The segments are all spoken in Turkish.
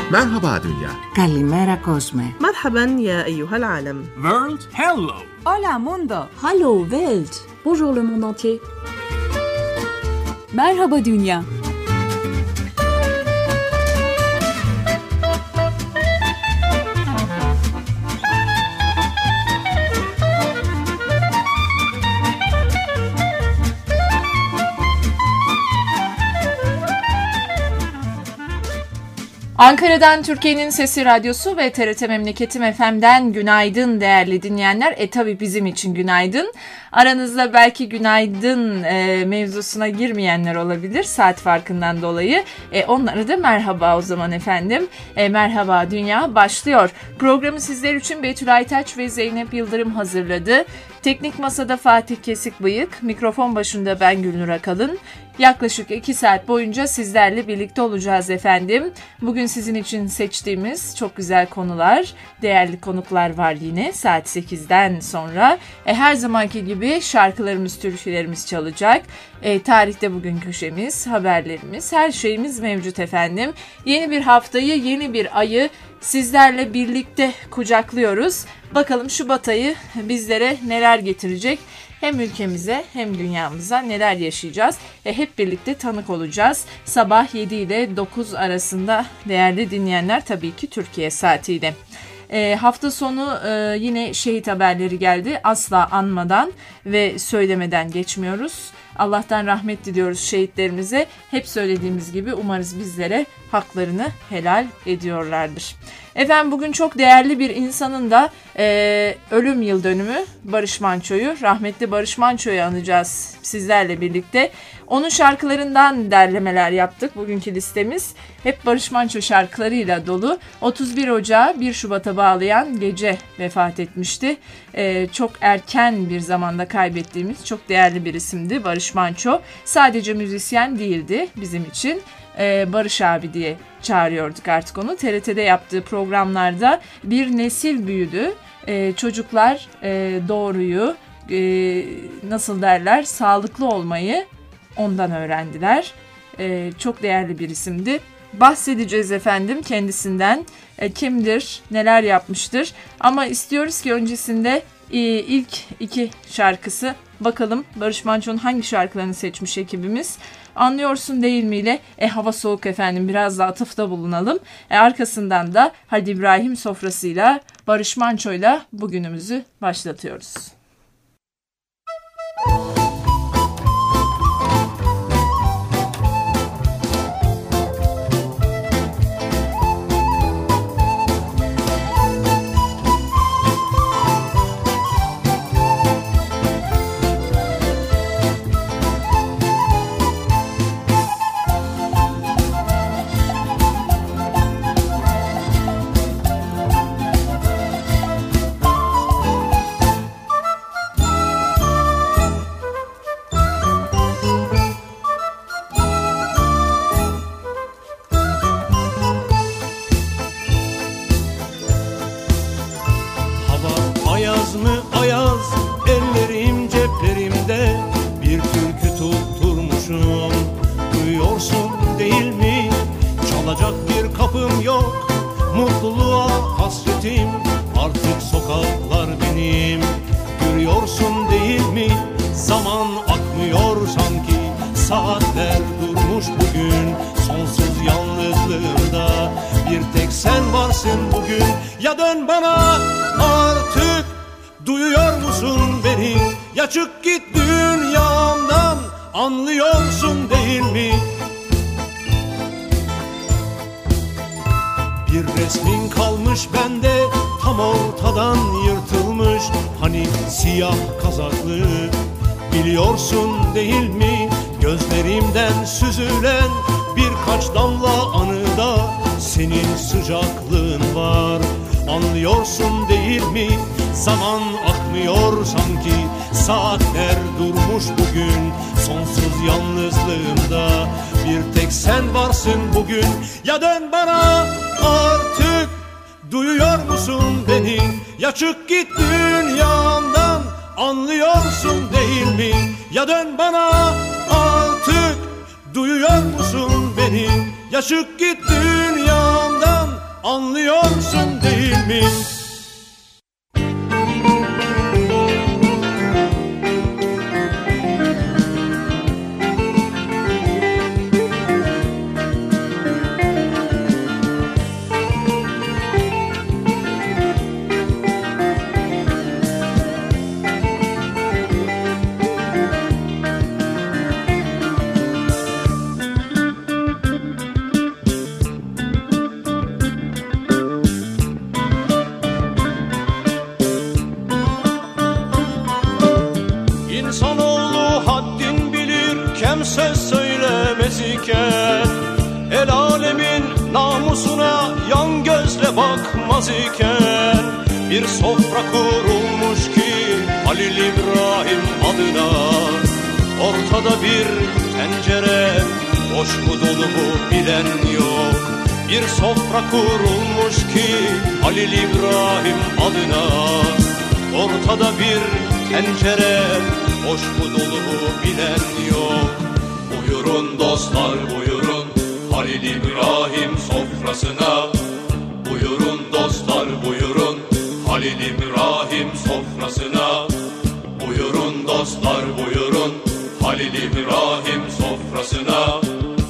Merhaba dünya. Kalimera Cosme. مرحبا يا أيها العالم. World, hello. Hola mundo. Hallo Welt. Bonjour le monde entier. Merhaba dünya. Ankara'dan Türkiye'nin Sesi Radyosu ve TRT Memleketim FM'den günaydın değerli dinleyenler. Tabii bizim için günaydın. Aranızda belki günaydın mevzusuna girmeyenler olabilir saat farkından dolayı. Onlara da merhaba o zaman efendim. Merhaba Dünya başlıyor. Programı sizler için Betül Aytaç ve Zeynep Yıldırım hazırladı. Teknik masada Fatih Kesikbıyık, mikrofon başında ben Gülnur Akalın. Yaklaşık 2 saat boyunca sizlerle birlikte olacağız efendim. Bugün sizin için seçtiğimiz çok güzel konular, değerli konuklar var yine saat 8'den sonra. Her zamanki gibi şarkılarımız, türkülerimiz çalacak. Tarihte bugün köşemiz, haberlerimiz, her şeyimiz mevcut efendim. Yeni bir haftayı, yeni bir ayı sizlerle birlikte kucaklıyoruz. Bakalım Şubat ayı bizlere neler getirecek? Hem ülkemize hem dünyamıza neler yaşayacağız? Hep birlikte tanık olacağız. Sabah 7 ile 9 arasında değerli dinleyenler, tabii ki Türkiye saatiyle. Hafta sonu yine şehit haberleri geldi. Asla anmadan ve söylemeden geçmiyoruz. Allah'tan rahmet diliyoruz şehitlerimize. Hep söylediğimiz gibi umarız bizlere haklarını helal ediyorlardır. Efendim bugün çok değerli bir insanın da ölüm yıl dönümü, Barış Manço'yu, rahmetli Barış Manço'yu anacağız sizlerle birlikte. Onun şarkılarından derlemeler yaptık. Bugünkü listemiz hep Barış Manço şarkılarıyla dolu. 31 Ocağı 1 Şubat'a bağlayan gece vefat etmişti. Çok erken bir zamanda kaybettiğimiz çok değerli bir isimdi Barış Manço. Sadece müzisyen değildi bizim için. Barış abi diye çağırıyorduk artık onu. TRT'de yaptığı programlarda bir nesil büyüdü. Çocuklar doğruyu, nasıl derler, sağlıklı olmayı ondan öğrendiler. Çok değerli bir isimdi. Bahsedeceğiz efendim kendisinden. Kimdir, neler yapmıştır. Ama istiyoruz ki öncesinde ilk 2 şarkısı, bakalım Barış Manço'nun hangi şarkılarını seçmiş ekibimiz. Anlıyorsun değil mi ile hava soğuk efendim, biraz da atıfta bulunalım. Arkasından da Halil İbrahim sofrasıyla Barış Manço'yla bugünümüzü başlatıyoruz. Çık git dünyamdan, anlıyorsun değil mi? Bir resmin kalmış bende, tam ortadan yırtılmış. Hani siyah kazaklı, biliyorsun değil mi? Gözlerimden süzülen birkaç damla anıda senin sıcaklığın var. Anlıyorsun değil mi? Zaman akmıyor sanki, saatler durmuş bugün. Sonsuz yalnızlığımda bir tek sen varsın bugün. Ya dön bana artık, duyuyor musun beni? Ya çık git dünyamdan, anlıyorsun değil mi? Ya dön bana artık, duyuyor musun beni? Ya çık git dünyamdan, anlıyorsun değil mi? İnsanoğlu haddin bilir, kimse söylemez iken, el alemin namusuna yan gözle bakmaz iken, bir sofra kurulmuş ki Halil İbrahim adına, ortada bir tencere, boş mu dolu mu bilen yok. Bir sofra kurulmuş ki Halil İbrahim adına, ortada bir tencere, boş mu dolu mu bilen yok. Buyurun dostlar buyurun Halil İbrahim sofrasına. Buyurun dostlar buyurun Halil İbrahim sofrasına. Buyurun dostlar buyurun Halil İbrahim sofrasına.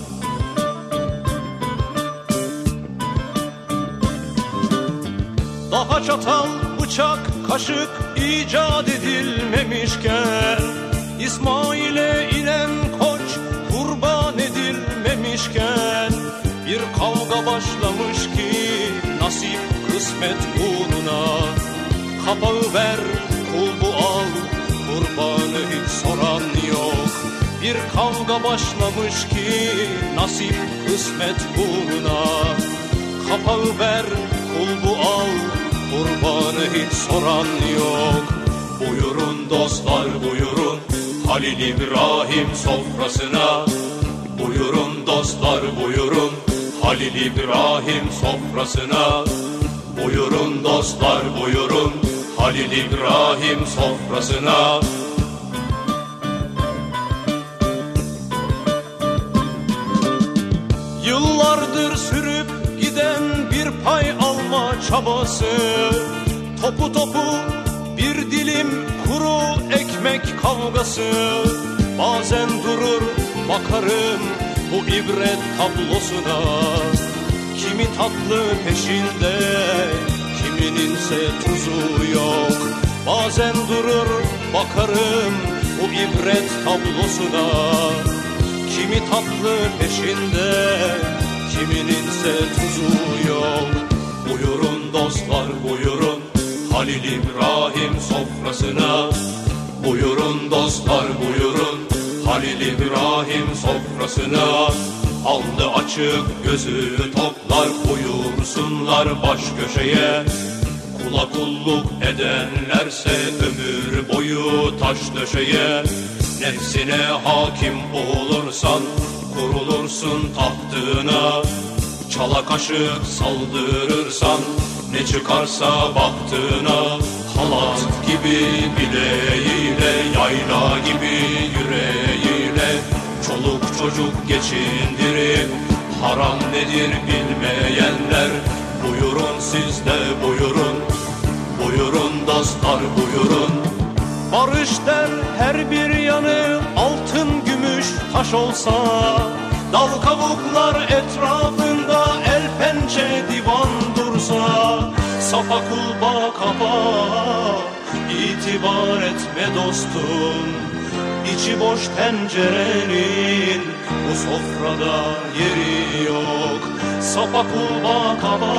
Daha çatal, bıçak, kaşık icat edilmemişken, İsmail'e inen koç kurban edilmemişken, bir kavga başlamış ki nasip kısmet uğruna. Kapağı ver, kulbu al, kurbanı hiç soran yok. Bir kavga başlamış ki nasip kısmet uğruna. Kapağı ver, kulbu al, kurbanı hiç soran yok. Buyurun dostlar buyurun Halil İbrahim sofrasına. Buyurun dostlar buyurun Halil İbrahim sofrasına. Buyurun dostlar buyurun Halil İbrahim sofrasına. Yıllardır sürüp giden bir pay alma çabası, topu topu bir dilim kuru ekmek kavgası. Bazen durur bakarım bu ibret tablosuna. Kimi tatlı peşinde, kimininse tuzu yok. Bazen durur bakarım bu ibret tablosuna. Kimi tatlı peşinde, kimininse tuzu yok. Buyurun dostlar buyurun Halil İbrahim sofrasına. Buyurun dostlar buyurun Halil İbrahim sofrasına. Alnı açık gözü toplar buyursunlar baş köşeye. Kula kulluk edenlerse ömür boyu taş döşeye. Nefsine hakim olursan kurulursun tahtına. Çala kaşık saldırırsan ne çıkarsa baktığına. Halat gibi bileğiyle, yayla gibi yüreğiyle, çoluk çocuk geçindirip haram nedir bilmeyenler. Buyurun siz de buyurun, buyurun dostlar buyurun. Barış der her bir yanı altın gümüş taş olsa, dal kavuklar etrafında el pençe divan dursa. Safa kulba kapa, itibar etme dostum. İçi boş tencerenin bu sofrada yeri yok. Safa kulba kapa,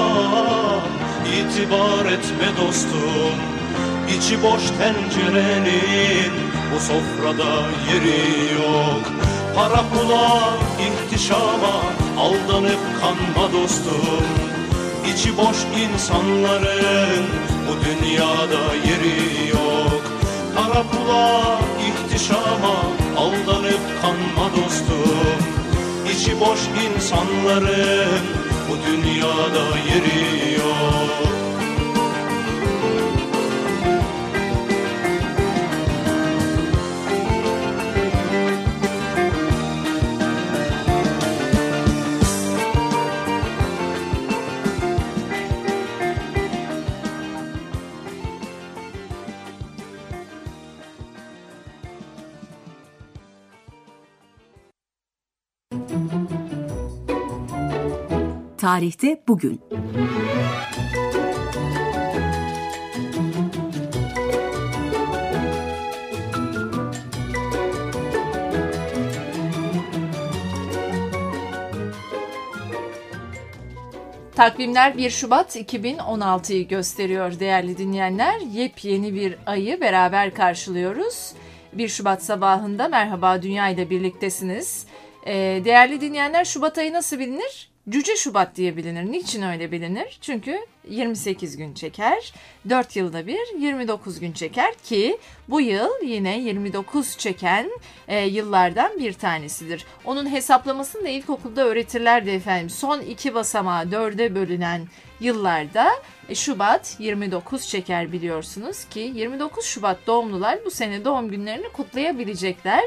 itibar etme dostum. İçi boş tencerenin bu sofrada yeri yok. Para pula, ihtişama aldanıp kanma dostum. İçi boş insanların bu dünyada yeri yok. Para pula, ihtişama aldanıp kanma dostum. İçi boş insanların bu dünyada yeri yok. Tarihte bugün. Takvimler 1 Şubat 2016'yı gösteriyor değerli dinleyenler. Yepyeni bir ayı beraber karşılıyoruz. 1 Şubat sabahında Merhaba Dünya ile birliktesiniz. Değerli dinleyenler, Şubat ayı nasıl bilinir? Cüce Şubat diye bilinir. Niçin öyle bilinir? Çünkü 28 gün çeker. 4 yılda bir 29 gün çeker ki bu yıl yine 29 çeken yıllardan bir tanesidir. Onun hesaplamasını da ilkokulda öğretirlerdi efendim. Son 2 basamağı 4'e bölünen yıllarda Şubat 29 çeker biliyorsunuz ki 29 Şubat doğumlular bu sene doğum günlerini kutlayabilecekler.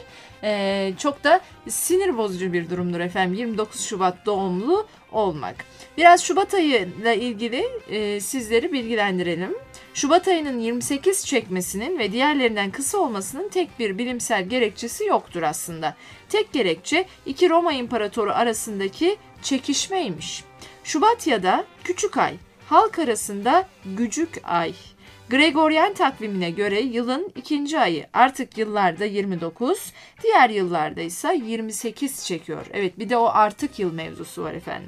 Çok da sinir bozucu bir durumdur efendim 29 Şubat doğumlu olmak. Biraz Şubat ayıyla ilgili sizleri bilgilendirelim. Şubat ayının 28 çekmesinin ve diğerlerinden kısa olmasının tek bir bilimsel gerekçesi yoktur aslında. Tek gerekçe 2 Roma İmparatoru arasındaki çekişmeymiş. Şubat ya da Küçük Ay, halk arasında Gücük Ay. Gregoryen takvimine göre yılın ikinci ayı, artık yıllarda 29, diğer yıllarda ise 28 çekiyor. Evet, bir de o artık yıl mevzusu var efendim.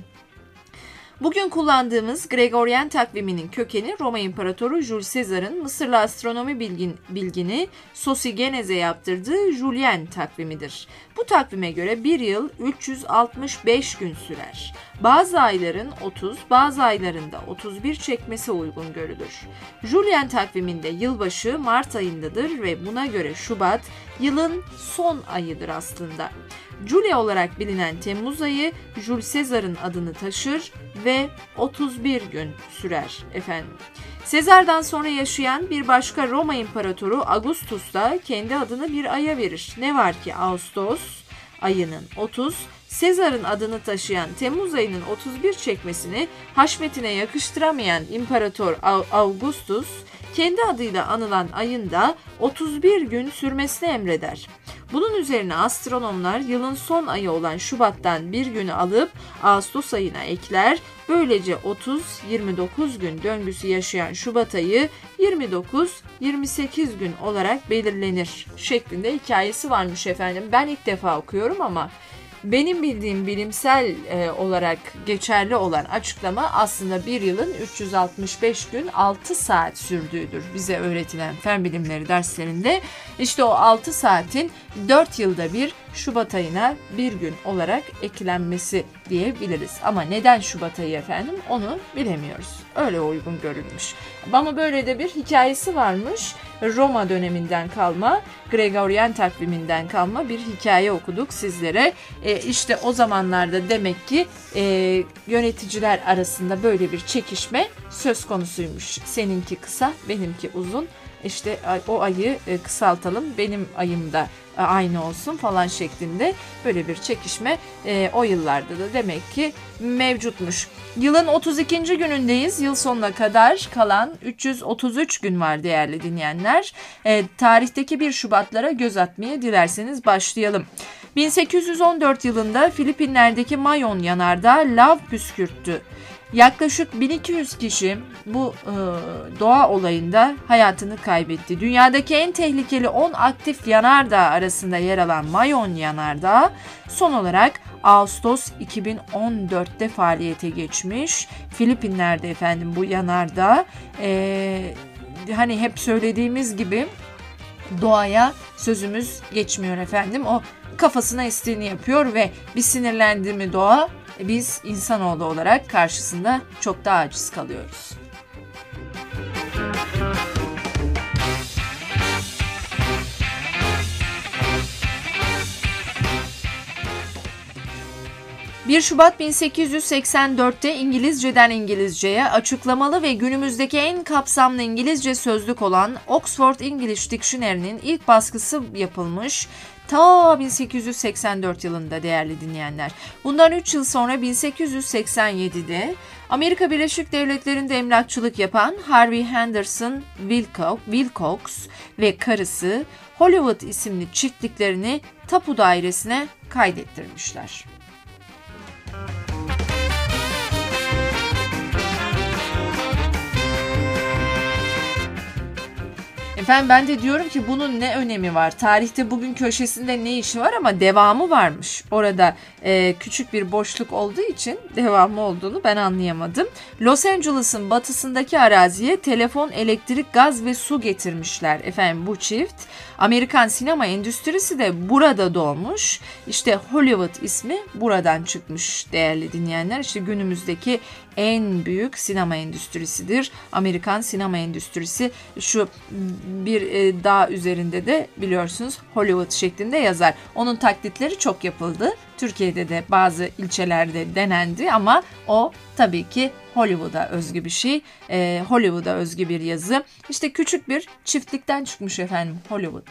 Bugün kullandığımız Gregoryen takviminin kökeni Roma İmparatoru Jules Caesar'ın Mısırlı astronomi bilgini Sosigenes'e yaptırdığı Julien takvimidir. Bu takvime göre bir yıl 365 gün sürer. Bazı ayların 30, bazı aylarında 31 çekmesi uygun görülür. Julien takviminde yılbaşı Mart ayındadır ve buna göre Şubat yılın son ayıdır aslında. Julie olarak bilinen Temmuz ayı Jules Caesar'ın adını taşır ve 31 gün sürer efendim. Sezar'dan sonra yaşayan bir başka Roma İmparatoru Augustus da kendi adını bir aya verir. Ne var ki Ağustos ayının 30, Sezar'ın adını taşıyan Temmuz ayının 31 çekmesini haşmetine yakıştıramayan İmparator Augustus, kendi adıyla anılan ayın da 31 gün sürmesini emreder. Bunun üzerine astronomlar yılın son ayı olan Şubat'tan bir günü alıp Ağustos ayına ekler. Böylece 30-29 gün döngüsü yaşayan Şubat ayı 29-28 gün olarak belirlenir şeklinde hikayesi varmış efendim. Ben ilk defa okuyorum ama benim bildiğim bilimsel olarak geçerli olan açıklama aslında bir yılın 365 gün 6 saat sürdüğüdür bize öğretilen fen bilimleri derslerinde. İşte o 6 saatin 4 yılda bir Şubat ayına bir gün olarak eklenmesi diyebiliriz. Ama neden Şubat ayı efendim onu bilemiyoruz. Öyle uygun görülmüş. Ama böyle de bir hikayesi varmış. Roma döneminden kalma, Gregoryen takviminden kalma bir hikaye okuduk sizlere. İşte o zamanlarda demek ki yöneticiler arasında böyle bir çekişme söz konusuymuş. Seninki kısa, benimki uzun. İşte o ayı kısaltalım, benim ayım da aynı olsun falan şeklinde böyle bir çekişme o yıllarda da demek ki mevcutmuş. Yılın 32. günündeyiz. Yıl sonuna kadar kalan 333 gün var değerli dinleyenler. Tarihteki 1 Şubatlara göz atmaya dilerseniz başlayalım. 1814 yılında Filipinler'deki Mayon yanardağı lav püskürttü. Yaklaşık 1200 kişi bu doğa olayında hayatını kaybetti. Dünyadaki en tehlikeli 10 aktif yanardağ arasında yer alan Mayon yanardağı son olarak Ağustos 2014'te faaliyete geçmiş. Filipinler'de efendim bu yanardağ hani hep söylediğimiz gibi doğaya sözümüz geçmiyor efendim. O kafasına estiğini yapıyor ve bir sinirlendi mi doğa, biz insanoğlu olarak karşısında çok daha aciz kalıyoruz. ...1 Şubat 1884'te İngilizceden İngilizceye açıklamalı ve günümüzdeki en kapsamlı İngilizce sözlük olan Oxford English Dictionary'nin ilk baskısı yapılmış... Ta 1884 yılında değerli dinleyenler. Bundan 3 yıl sonra 1887'de Amerika Birleşik Devletleri'nde emlakçılık yapan Harvey Henderson Wilcox ve karısı Hollywood isimli çiftliklerini tapu dairesine kaydettirmişler. Efendim ben de diyorum ki bunun ne önemi var? Tarihte bugün köşesinde ne işi var ama devamı varmış. Orada küçük bir boşluk olduğu için devamı olduğunu ben anlayamadım. Los Angeles'ın batısındaki araziye telefon, elektrik, gaz ve su getirmişler. Efendim bu çift. Amerikan sinema endüstrisi de burada doğmuş. İşte Hollywood ismi buradan çıkmış değerli dinleyenler. İşte günümüzdeki en büyük sinema endüstrisidir. Amerikan sinema endüstrisi şu bir dağ üzerinde de biliyorsunuz Hollywood şeklinde yazar. Onun taklitleri çok yapıldı. Türkiye'de de bazı ilçelerde denendi ama o tabii ki Hollywood'a özgü bir şey. Hollywood'a özgü bir yazı. İşte küçük bir çiftlikten çıkmış efendim Hollywood.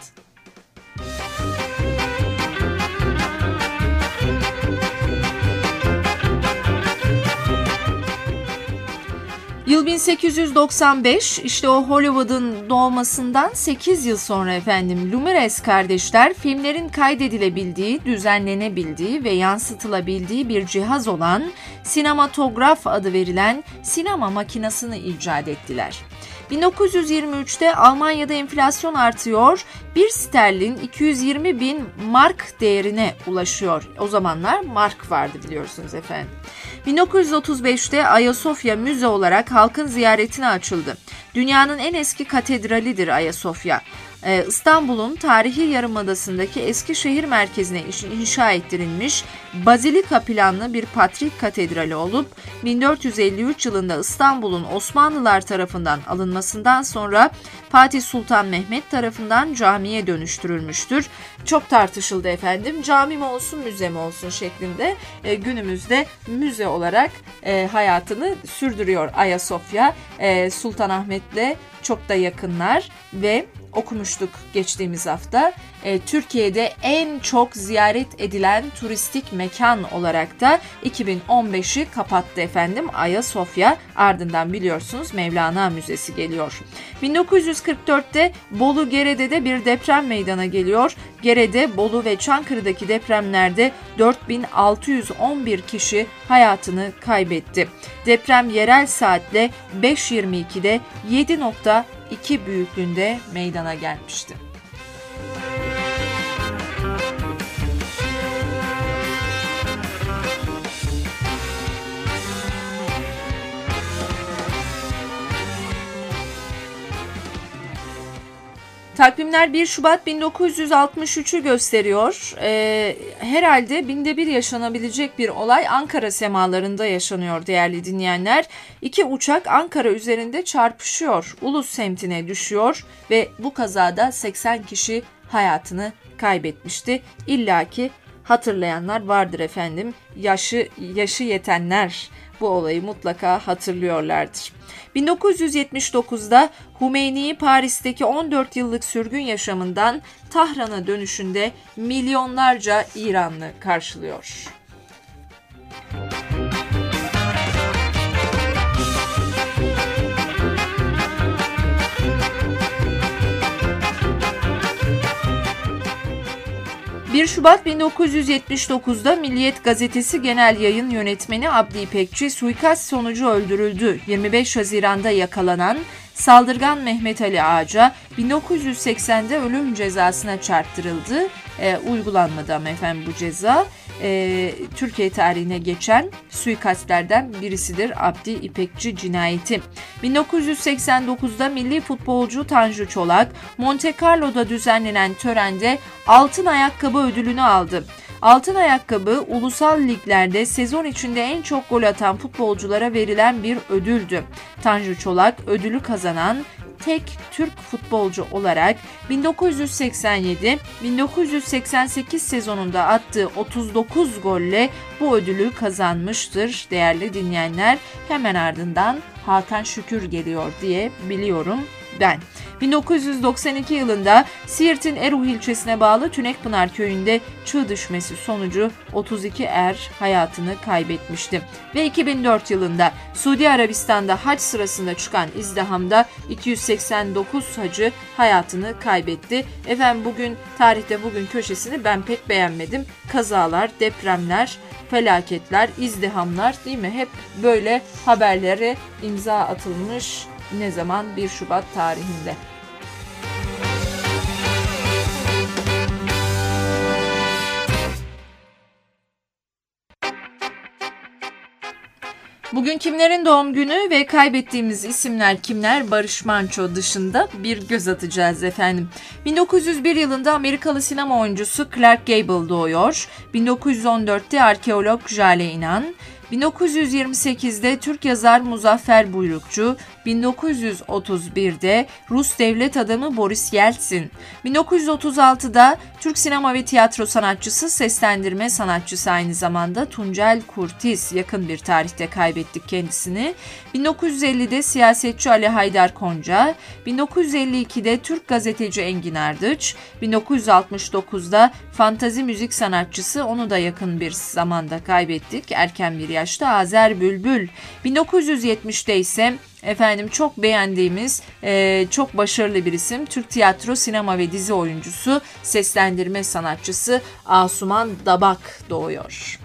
Yıl 1895, işte o Hollywood'un doğmasından 8 yıl sonra efendim Lumière kardeşler filmlerin kaydedilebildiği, düzenlenebildiği ve yansıtılabildiği bir cihaz olan sinematograf adı verilen sinema makinesini icat ettiler. 1923'te Almanya'da enflasyon artıyor, 1 sterlin 220 bin mark değerine ulaşıyor. O zamanlar mark vardı biliyorsunuz efendim. 1935'te Ayasofya müze olarak halkın ziyaretine açıldı. Dünyanın en eski katedralidir Ayasofya. İstanbul'un tarihi yarımadasındaki eski şehir merkezine inşa ettirilmiş bazilika planlı bir Patrik Katedrali olup 1453 yılında İstanbul'un Osmanlılar tarafından alınmasından sonra Fatih Sultan Mehmet tarafından camiye dönüştürülmüştür. Çok tartışıldı efendim. Cami mi olsun, müze mi olsun şeklinde günümüzde müze olarak hayatını sürdürüyor Ayasofya. Sultanahmet'le çok da yakınlar ve okumuştuk geçtiğimiz hafta. Türkiye'de en çok ziyaret edilen turistik mekan olarak da 2015'i kapattı efendim Ayasofya. Ardından biliyorsunuz Mevlana Müzesi geliyor. 1944'te Bolu Gerede'de bir deprem meydana geliyor. Gerede, Bolu ve Çankırı'daki depremlerde 4611 kişi hayatını kaybetti. Deprem yerel saatle 5.22'de 7.2 büyüklüğünde meydana gelmişti. Takvimler 1 Şubat 1963'ü gösteriyor. Herhalde binde bir yaşanabilecek bir olay Ankara semalarında yaşanıyor değerli dinleyenler. 2 uçak Ankara üzerinde çarpışıyor. Ulus semtine düşüyor ve bu kazada 80 kişi hayatını kaybetmişti. İlla ki hatırlayanlar vardır efendim. Yaşı yetenler bu olayı mutlaka hatırlıyorlardır. 1979'da Hümeyni Paris'teki 14 yıllık sürgün yaşamından Tahran'a dönüşünde milyonlarca İranlı karşılıyor. ...1 Şubat 1979'da Milliyet Gazetesi Genel Yayın Yönetmeni Abdi İpekçi suikast sonucu öldürüldü. 25 Haziran'da yakalanan saldırgan Mehmet Ali Ağaca 1980'de ölüm cezasına çarptırıldı. Uygulanmadı ama efendim bu ceza. Türkiye tarihine geçen suikastlerden birisidir Abdi İpekçi cinayeti. 1989'da milli futbolcu Tanju Çolak, Monte Carlo'da düzenlenen törende altın ayakkabı ödülünü aldı. Altın ayakkabı ulusal liglerde sezon içinde en çok gol atan futbolculara verilen bir ödüldü. Tanju Çolak ödülü kazanan tek Türk futbolcu olarak 1987-1988 sezonunda attığı 39 golle bu ödülü kazanmıştır değerli dinleyenler. Hemen ardından Hakan Şükür geliyor diye biliyorum ben. 1992 yılında Siirt'in Eruh ilçesine bağlı Tünekpınar köyünde çığ düşmesi sonucu 32 er hayatını kaybetmişti. Ve 2004 yılında Suudi Arabistan'da hac sırasında çıkan izdihamda 289 hacı hayatını kaybetti. Efendim bugün tarihte bugün köşesini ben pek beğenmedim. Kazalar, depremler, felaketler, izdihamlar değil mi? Hep böyle haberlere imza atılmış. Ne zaman? 1 Şubat tarihinde. Bugün kimlerin doğum günü ve kaybettiğimiz isimler kimler? Barış Manço dışında bir göz atacağız efendim. 1901 yılında Amerikalı sinema oyuncusu Clark Gable doğuyor. 1914'te arkeolog Jale İnan. 1928'de Türk yazar Muzaffer Buyrukçu, 1931'de Rus devlet adamı Boris Yeltsin, 1936'da Türk sinema ve tiyatro sanatçısı, seslendirme sanatçısı aynı zamanda Tuncel Kurtiz, yakın bir tarihte kaybettik kendisini, 1950'de siyasetçi Ali Haydar Konca, 1952'de Türk gazeteci Engin Ardıç, 1969'da fantazi müzik sanatçısı, onu da yakın bir zamanda kaybettik, erken bir yaşta Azer Bülbül, 1970'te ise efendim çok beğendiğimiz, çok başarılı bir isim, Türk tiyatro, sinema ve dizi oyuncusu, seslendirme sanatçısı Asuman Dabak doğuyor.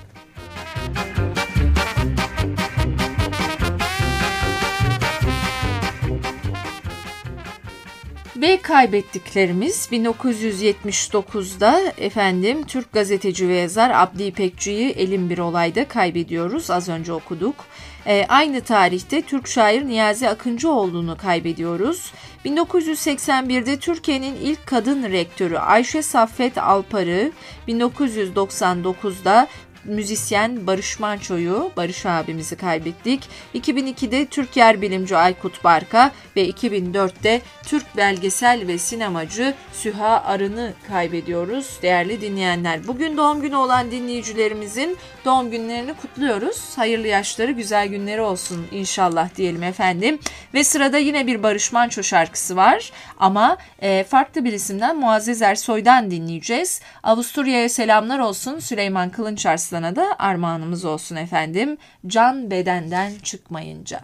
Ve kaybettiklerimiz 1979'da efendim Türk gazeteci ve yazar Abdi İpekçi'yi elin bir olayda kaybediyoruz. Az önce okuduk. Aynı tarihte Türk şair Niyazi Akıncıoğlu'nu kaybediyoruz. 1981'de Türkiye'nin ilk kadın rektörü Ayşe Saffet Alpar'ı, 1999'da müzisyen Barış Manço'yu, Barış abimizi kaybettik. 2002'de Türk yer bilimci Aykut Barka ve 2004'te Türk belgesel ve sinemacı Süha Arın'ı kaybediyoruz değerli dinleyenler. Bugün doğum günü olan dinleyicilerimizin doğum günlerini kutluyoruz. Hayırlı yaşları, güzel günleri olsun inşallah diyelim efendim. Ve sırada yine bir Barış Manço şarkısı var ama farklı bir isimden, Muazzez Ersoy'dan dinleyeceğiz. Avusturya'ya selamlar olsun, Süleyman Kılınç Arslan'a da armağanımız olsun efendim. Can bedenden çıkmayınca.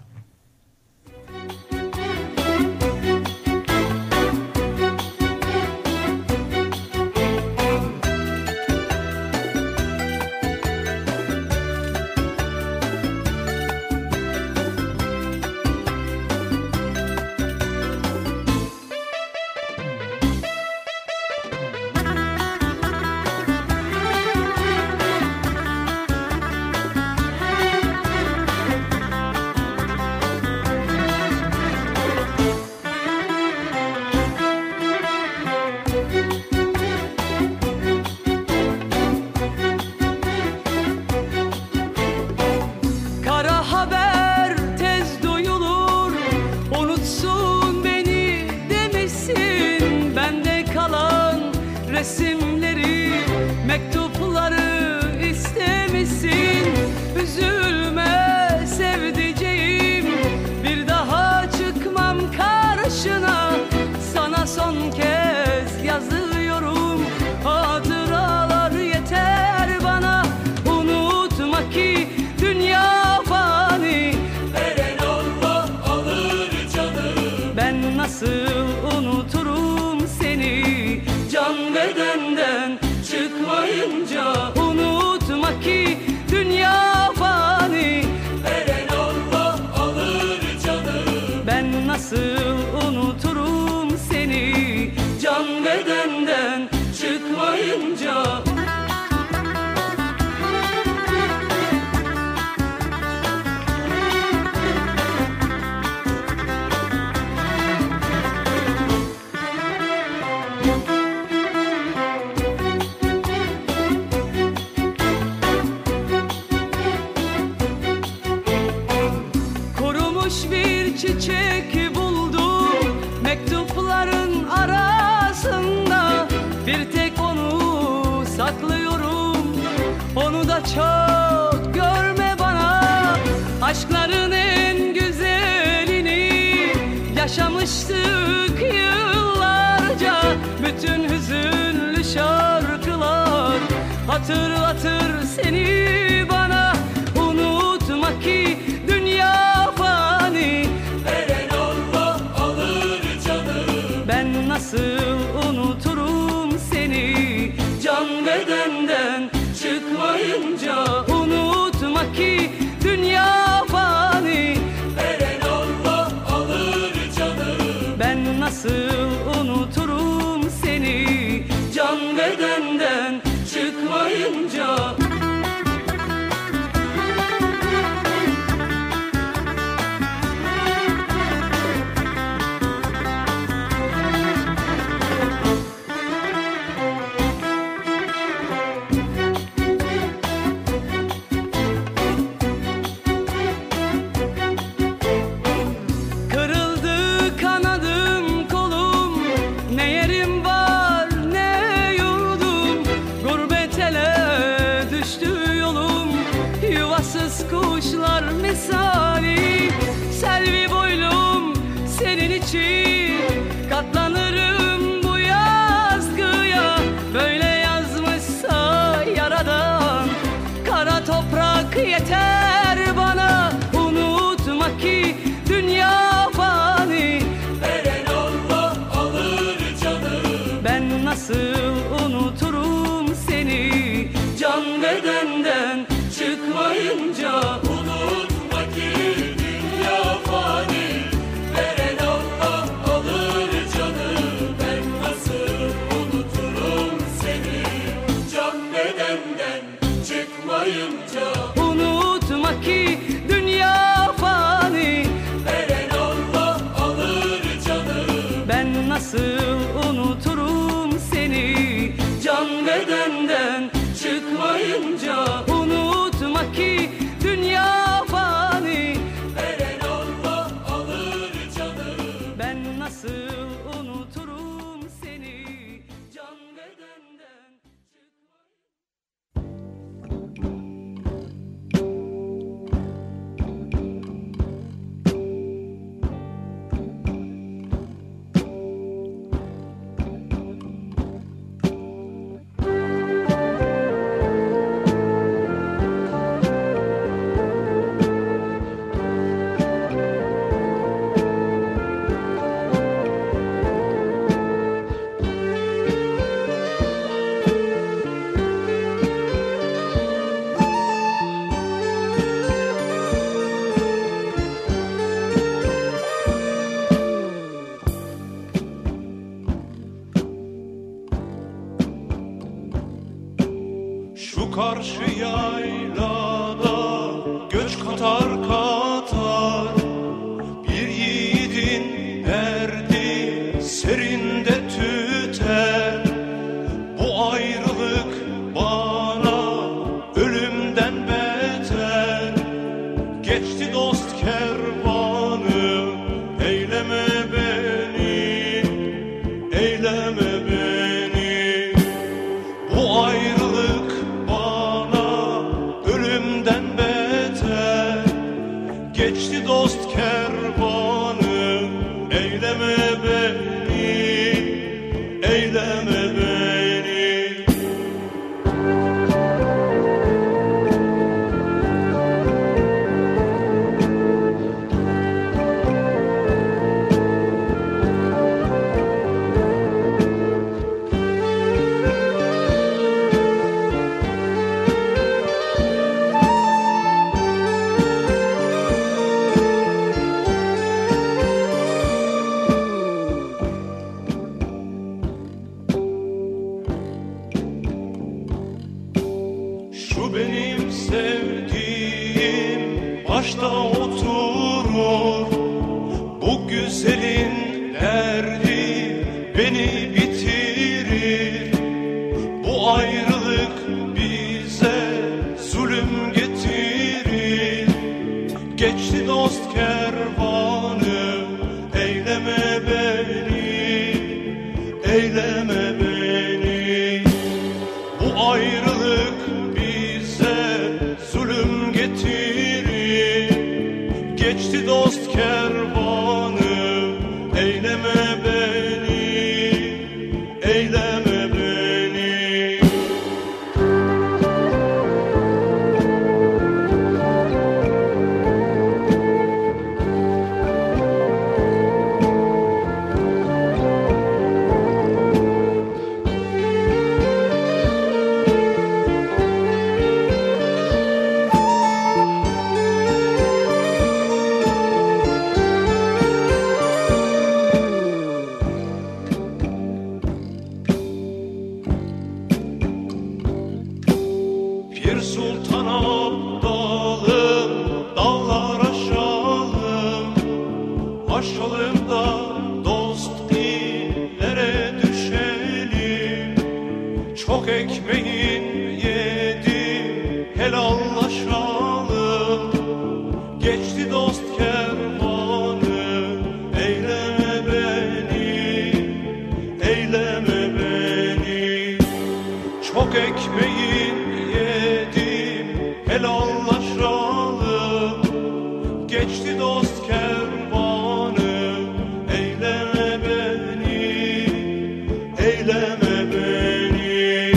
Resimleri, mektupları istemişsin. Üzülme sevdiceğim, bir daha çıkmam karşına. Sana son kez yazıyorum, hatıralar yeter bana. Unutma ki dünya fani, veren Allah alır canım. Ben nasıl unuturum seni, can bedenden çıkmayınca. Unutma ki dünya fani, veren Allah alır canım. Ben nasıl unuturum seni, can bedenden çıkmayınca. Çiçek buldum mektupların arasında. Bir tek onu saklıyorum, onu da çok görme bana. Aşkların en güzelini yaşamıştık yıllarca. Bütün hüzünlü şarkılar hatırlatır seni bana. Unutma ki dünya fani, veren Allah alır canım. Ben nasıl unuturum seni, can bedenden çıkmayınca. Unutma ki dünya fani, veren Allah alır canım. Ben nasıl unuturum seni, can bedenden çıkmayınca. Şu karşı yaylada göç katar katar, bir yiğidin derdi serinde tüter. Bu ayrılık bana ölümden beter. Geçti dost kervanı, eyleme beni, eyleme beni. Bu ayrılık bana ölümden beter. Geçti dost kervanı, eyleme beni, eyleme beni. Şu benim sevdiğim başta oturur, bu güzelin derdi beni bitirir. Bu ayrılık bize zulüm getirir. Geçti dost kervanı, eyleme beni, eyleme beni. Bu ayrılık bize zulüm getirir. Geçti dost kervanı, eyleme beni, eyleme beni. Pir Sultan Abdalım, dağlar aşalım, aşalım da dost illere düşelim. Çok ekmeğin yedim, helallaşalım. Geçti dost kervanı, eyleme beni, eyleme beni. Çok ekmeğin yedim, helallaşalım. Geçti dost kervanı, eyleme beni, eyleme beni.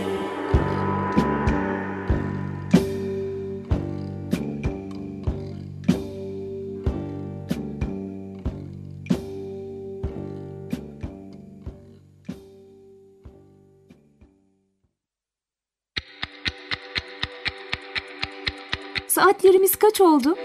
Saatlerimiz kaç oldu?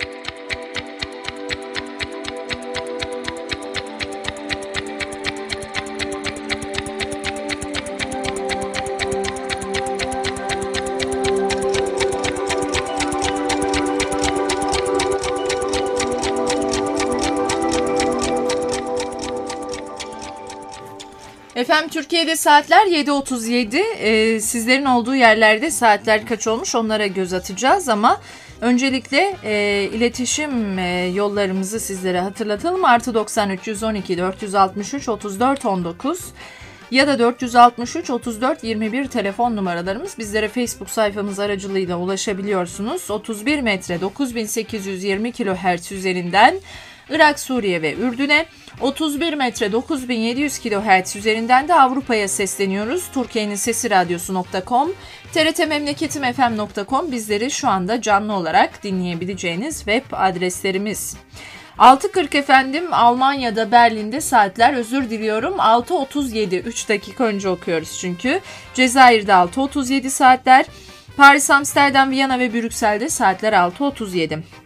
Efendim Türkiye'de saatler 7.37. Sizlerin olduğu yerlerde saatler kaç olmuş onlara göz atacağız ama öncelikle iletişim yollarımızı sizlere hatırlatalım. +93 112 463 34 19 ya da 463 34 21 telefon numaralarımız. Bizlere Facebook sayfamız aracılığıyla ulaşabiliyorsunuz. 31 metre 9820 kHz üzerinden Irak, Suriye ve Ürdün'e, 31 metre 9700 kHz üzerinden de Avrupa'ya sesleniyoruz. Türkiye'nin Sesi Radyosu.com, trtmemleketimfm.com bizleri şu anda canlı olarak dinleyebileceğiniz web adreslerimiz. 6.40 efendim, Almanya'da Berlin'de saatler, özür diliyorum, 6.37, 3 dakika önce okuyoruz çünkü. Cezayir'de 6.37 saatler, Paris, Amsterdam, Viyana ve Brüksel'de saatler 6.37.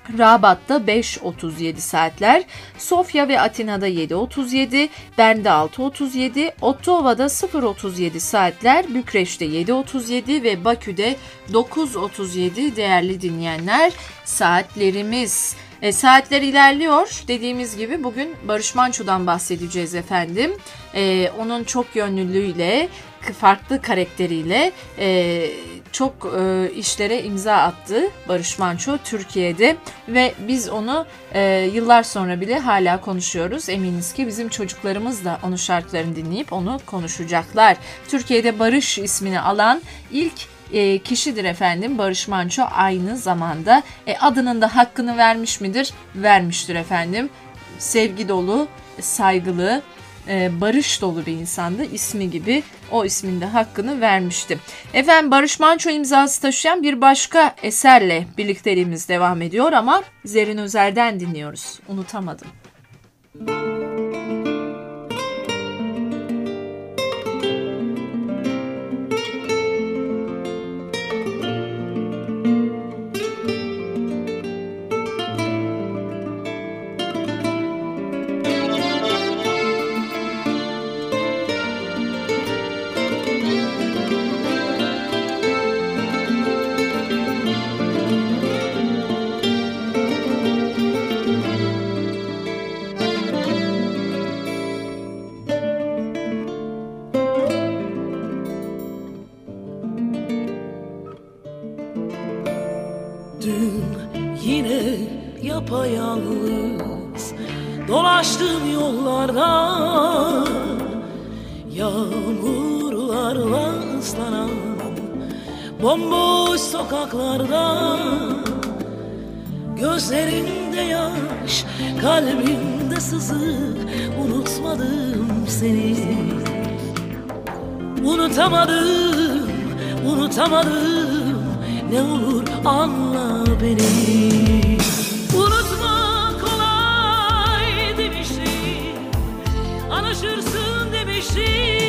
Rabat'ta 5.37 saatler, Sofya ve Atina'da 7.37, Bern'de 6.37, Ottawa'da 0.37 saatler, Bükreş'te 7.37 ve Bakü'de 9.37 değerli dinleyenler saatlerimiz. Saatler ilerliyor. Dediğimiz gibi bugün Barış Manço'dan bahsedeceğiz efendim. Onun çok yönlülüğüyle, farklı karakteriyle çok işlere imza attı Barış Manço Türkiye'de ve biz onu yıllar sonra bile hala konuşuyoruz. Eminiz ki bizim çocuklarımız da onun şarkılarını dinleyip onu konuşacaklar. Türkiye'de Barış ismini alan ilk kişidir efendim Barış Manço, aynı zamanda adının da hakkını vermiş midir? Vermiştir efendim. Sevgi dolu, saygılı, barış dolu bir insandı. İsmi gibi o ismin de hakkını vermişti. Efendim Barış Manço imzası taşıyan bir başka eserle birlikteliğimiz devam ediyor ama Zerrin Özer'den dinliyoruz. Unutamadım. Dün yine yapayalnız dolaştım yollarda, yağmurlarla ıslanan bomboş sokaklarda. Gözlerinde yaş, kalbimde sızı, unutmadım seni. Unutamadım, unutamadım, ne olur anla beni. Unutmak kolay demiştim, alışırsın demiştim.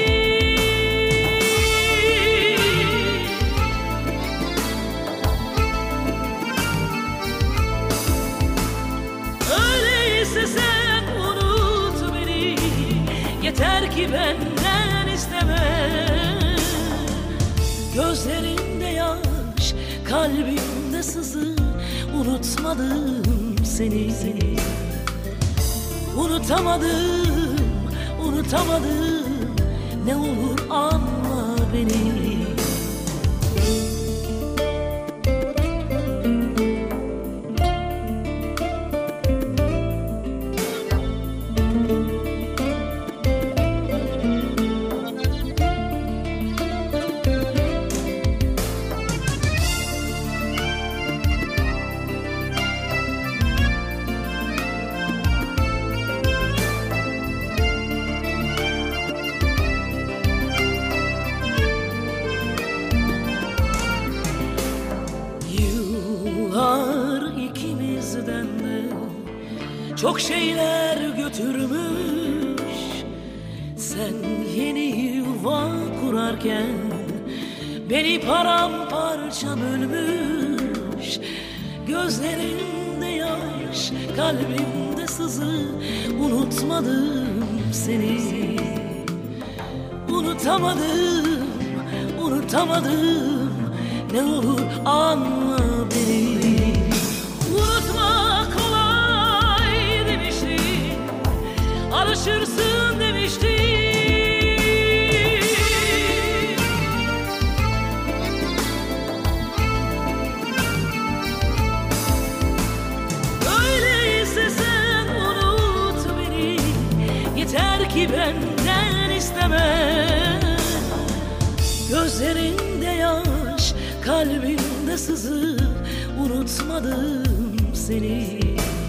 Öyleyse sen unut beni, yeter ki benden isteme. Gözlerinde yaş, kalbimde sızı, unutmadım seni. Unutamadım, unutamadım, ne olur anla beni. Çok şeyler götürmüş, sen yeni yuva kurarken beni paramparça bölmüş. Gözlerinde yaş, kalbimde sızı, unutmadım seni. Unutamadım, unutamadım, ne olur anla beni. Unutma kolay demiştim, alışırsın demiştim. Öyleyse sen unut beni, yeter ki benden isteme. Gözlerinde yaş, kalbimde sızı, unutmadım seni.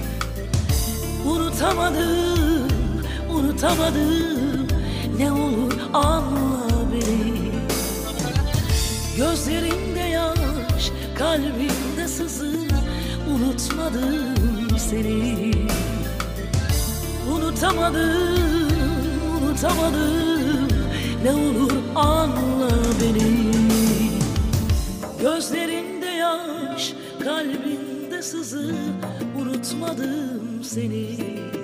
Unutamadım, unutamadım, ne olur anla beni. Gözlerinde yaş, kalbimde sızı, unutmadım seni. Unutamadım, unutamadım, ne olur anla beni. Gözlerinde yaş, kalbimde kalbimde sızı, unutmadım seni.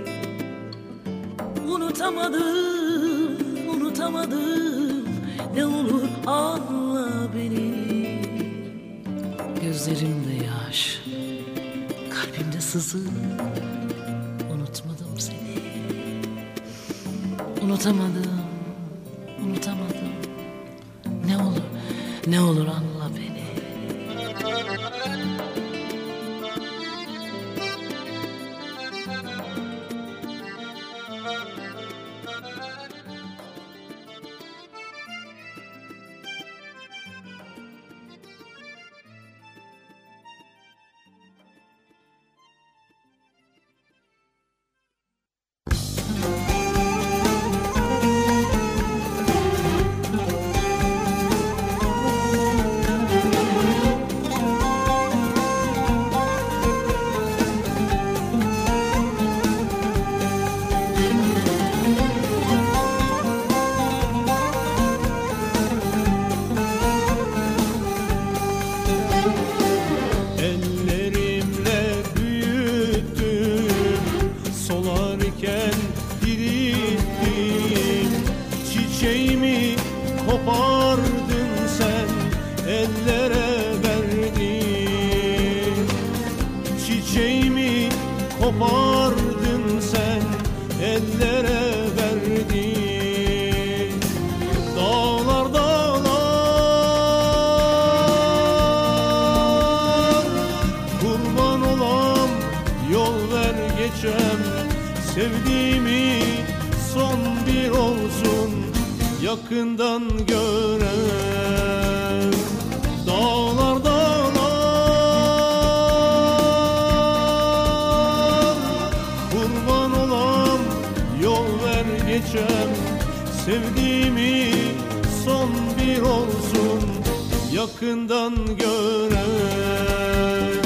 Unutamadım, unutamadım, ne olur anla beni. Gözlerimde yaş, kalbimde sızı, unutmadım seni. Unutamadım, unutamadım, ne olur anla beni. Kopardın sen, ellere verdin. Çiçeğimi kopardın sen, ellere verdin. Dağlar dağlar, kurban olam, yol ver geçem. Sevdiğimi son bir olsun, yakından görem. Dağlar dağlar, kurban olam, yol ver geçem. Sevdiğimi son bir olsun, yakından görem.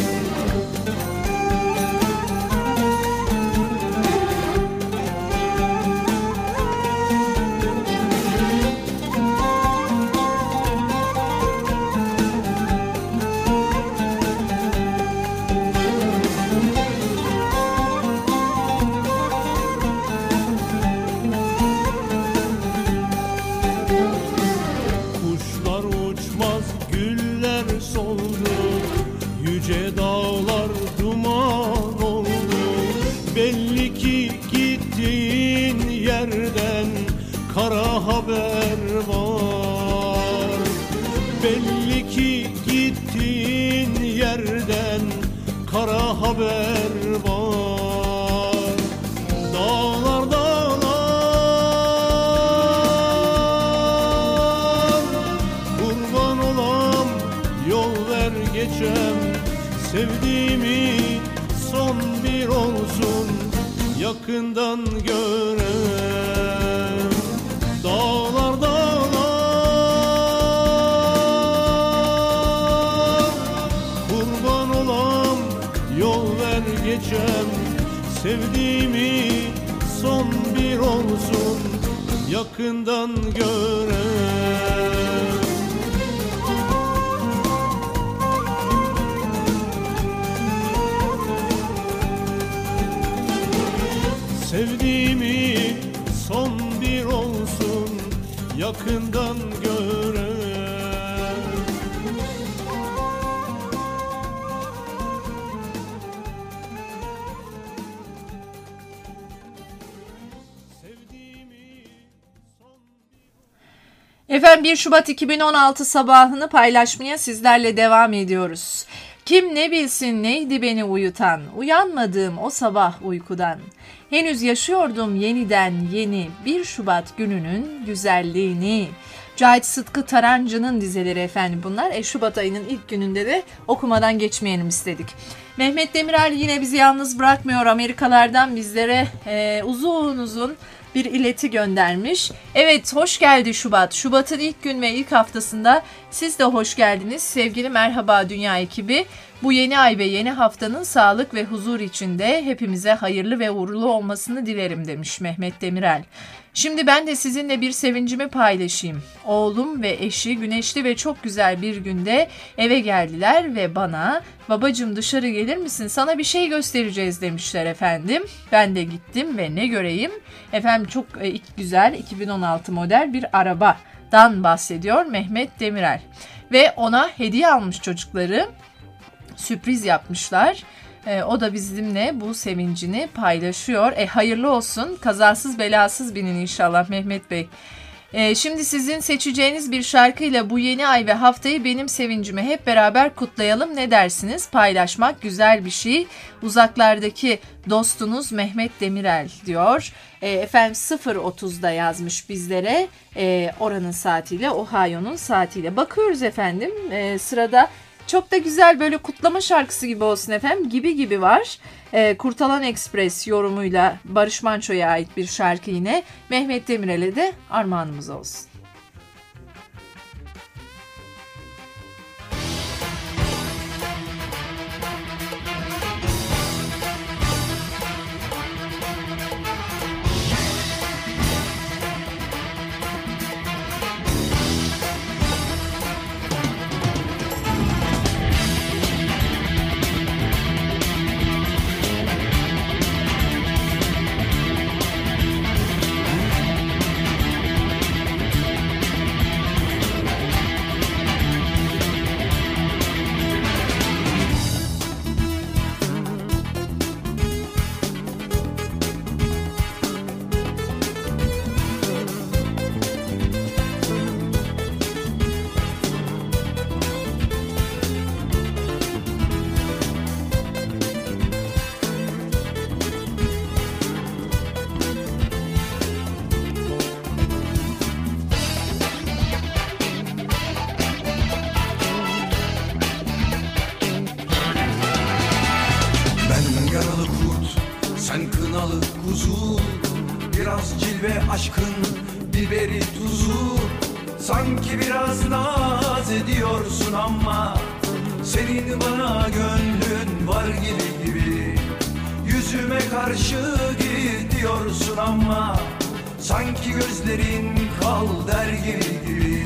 Yüce dağlar duman oldu. Belli ki gittiğin yerden kara haber var. Belli ki gittiğin yerden kara haber var. Dağlar dağlar, kurban olam, yol ver geçem. Sevdiğimi son bir olsun, yakından görem. Dağlar dağlar, kurban olam, yol ver geçem. Sevdiğimi son bir olsun, yakından görem. Sevdiğimi son bir olsun, yakından görem. Efendim 1 Şubat 2016 sabahını paylaşmaya sizlerle devam ediyoruz. Kim ne bilsin neydi beni uyutan, uyanmadığım o sabah uykudan. Henüz yaşıyordum yeniden yeni 1 Şubat gününün güzelliğini. Cahit Sıtkı Tarancı'nın dizeleri efendim bunlar. Şubat ayının ilk gününde de okumadan geçmeyelim istedik. Mehmet Demirel yine bizi yalnız bırakmıyor. Amerikalardan bizlere uzun uzun bir ileti göndermiş. Evet, hoş geldi Şubat. Şubat'ın ilk gün ve ilk haftasında siz de hoş geldiniz. Sevgili Merhaba Dünya ekibi. Bu yeni ay ve yeni haftanın sağlık ve huzur içinde hepimize hayırlı ve uğurlu olmasını dilerim demiş Mehmet Demirel. Şimdi ben de sizinle bir sevincimi paylaşayım. Oğlum ve eşi güneşli ve çok güzel bir günde eve geldiler ve bana babacığım dışarı gelir misin, sana bir şey göstereceğiz demişler efendim. Ben de gittim ve ne göreyim efendim, çok güzel 2016 model bir arabadan bahsediyor Mehmet Demirel. Ve ona hediye almış çocukları, sürpriz yapmışlar. O da bizimle bu sevincini paylaşıyor. Hayırlı olsun, kazasız belasız binin inşallah Mehmet Bey. Şimdi sizin seçeceğiniz bir şarkıyla bu yeni ay ve haftayı benim sevincimi hep beraber kutlayalım. Ne dersiniz? Paylaşmak güzel bir şey. Uzaklardaki dostunuz Mehmet Demirel diyor. Efendim 0.30'da yazmış bizlere, oranın saatiyle, Ohio'nun saatiyle. Bakıyoruz efendim, sırada çok da güzel böyle kutlama şarkısı gibi olsun efendim, gibi var. Kurtalan Express yorumuyla Barış Manço'ya ait bir şarkı yine. Mehmet Demirel'e de armağanımız olsun. Sen kınalı kuzu, biraz cilve aşkın biberi tuzu. Sanki biraz naz ediyorsun ama senin bana gönlün var gibi. Yüzüme karşı git diyorsun ama sanki gözlerin kal der gibi.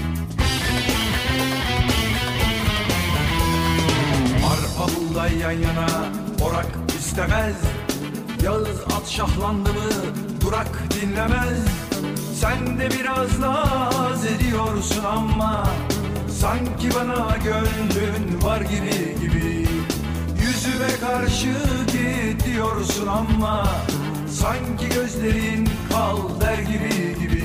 Arpa buğday yan yana orak istemez. Yağız at şahlandı mı durak dinlemez. Sen de biraz naz ediyorsun ama sanki bana gönlün var gibi. Yüzüme karşı git diyorsun ama sanki gözlerin kal der gibi.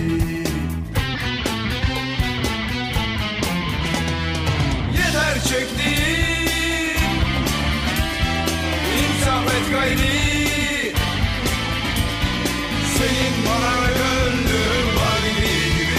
Yeter çektiğin, insaf et gayri. Senin bana gönlün var gibi.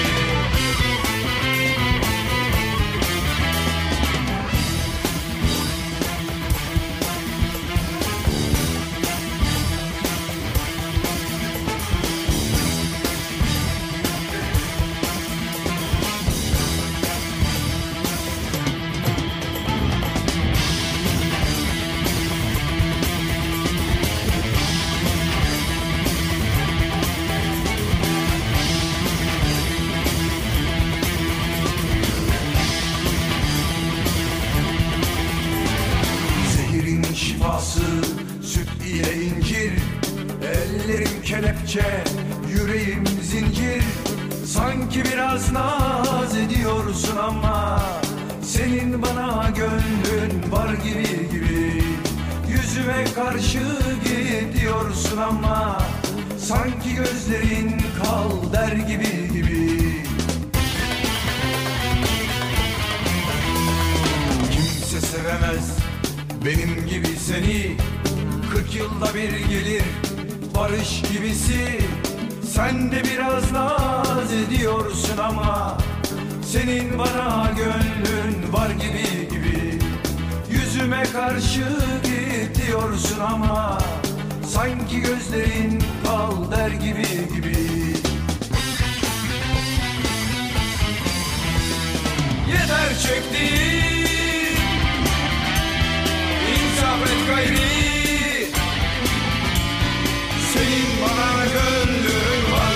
Süt ile incir, ellerim kelepçe, yüreğim zincir. Sanki biraz naz ediyorsun ama senin bana gönlün var gibi. Yüzüme karşı git diyorsun ama sanki gözlerin kal der gibi. Kimse sevemez benim gibi seni, 40 yılda bir gelir barış gibisi. Sen de biraz naz ediyorsun ama senin bana gönlün var gibi. Yüzüme karşı git diyorsun ama sanki gözlerin kal der gibi. Yeter çektiğin, insaf et gayri. Senin bana gönlün var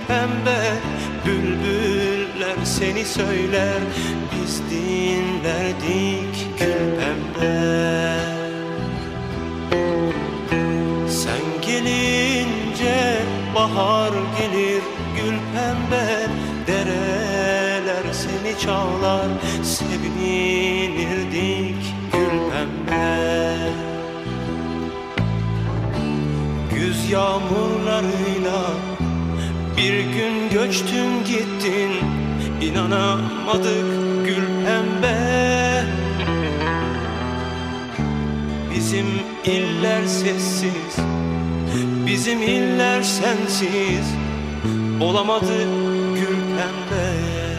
pembe, bülbüller seni söyler, biz dinlerdik gül pembe. Sen gelince bahar gelir gül pembe, dereler seni çağlar, sevinirdik gül pembe. Güz yağmurlarıyla bir gün göçtün gittin, inanamadık gül pembe. Bizim iller sessiz, bizim iller sensiz, olamadı gül pembe.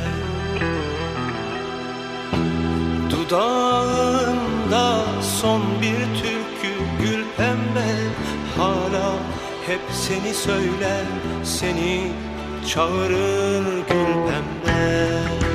Dudağımda son bir türkü gül pembe, hala hep seni söyler, seni çağırır gül pembe.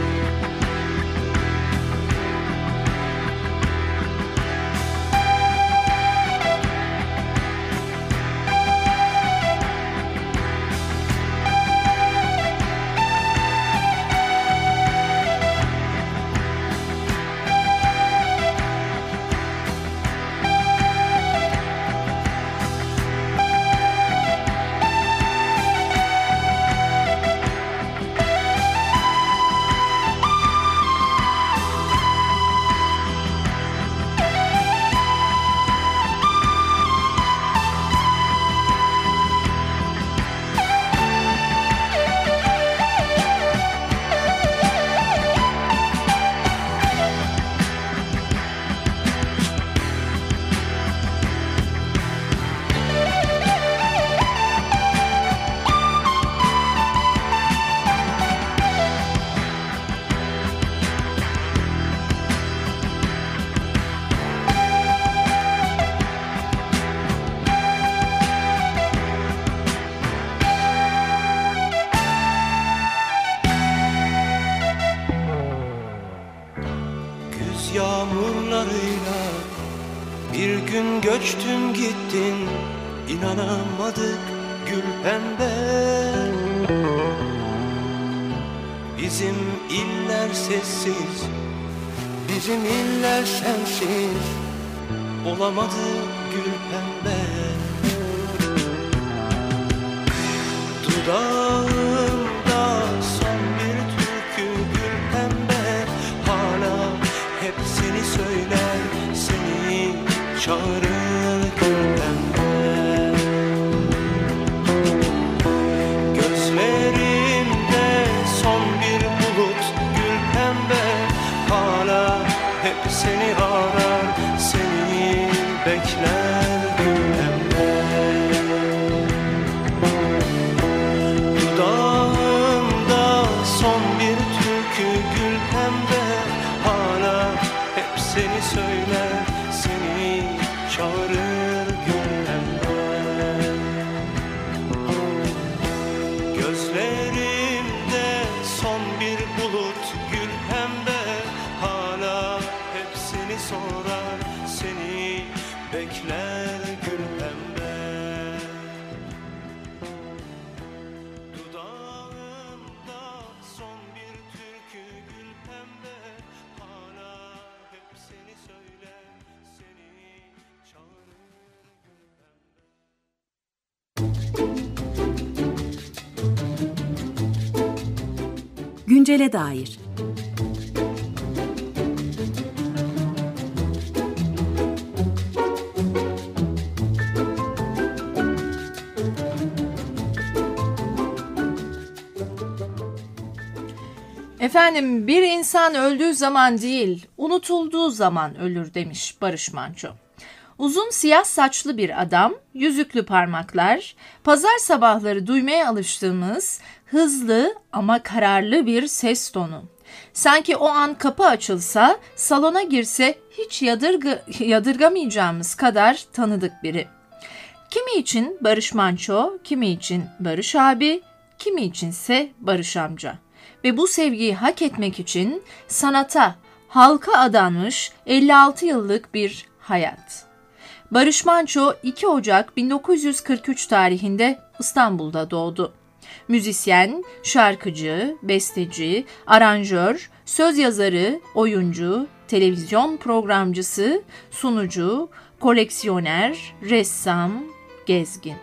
Yağmurlarıyla bir gün göçtün gittin, inanamadık gül pembe. Bizim iller sessiz, bizim iller sensiz, olamadı gül pembe. Dudağımda son bir türkü gül pembe, hala hep seni söyler, seni çağırır gül pembe. Gözlerimde son bir bulut gül pembe, hala hep seni arar, seni bekler gül pembe. Dudağımda son bir türkü gül pembe, hala hep seni söyler, seni çağırır gül pembe. Gözlerimde son bir bulut gül pembe, hala hep seni sorar, seni bekler gül pembe. Dudağımda son bir türkü gül pembe, hala hep seni söyler, seni çağırır gül pembe. Güncele dair. Efendim, bir insan öldüğü zaman değil, unutulduğu zaman ölür demiş Barış Manço. Uzun siyah saçlı bir adam, yüzüklü parmaklar, pazar sabahları duymaya alıştığımız hızlı ama kararlı bir ses tonu. Sanki o an kapı açılsa, salona girse hiç yadırgamayacağımız kadar tanıdık biri. Kimi için Barış Manço, kimi için Barış abi, kimi içinse Barış amca. Ve bu sevgiyi hak etmek için sanata, halka adanmış 56 yıllık bir hayat. Barış Manço 2 Ocak 1943 tarihinde İstanbul'da doğdu. Müzisyen, şarkıcı, besteci, aranjör, söz yazarı, oyuncu, televizyon programcısı, sunucu, koleksiyoner, ressam, gezgin.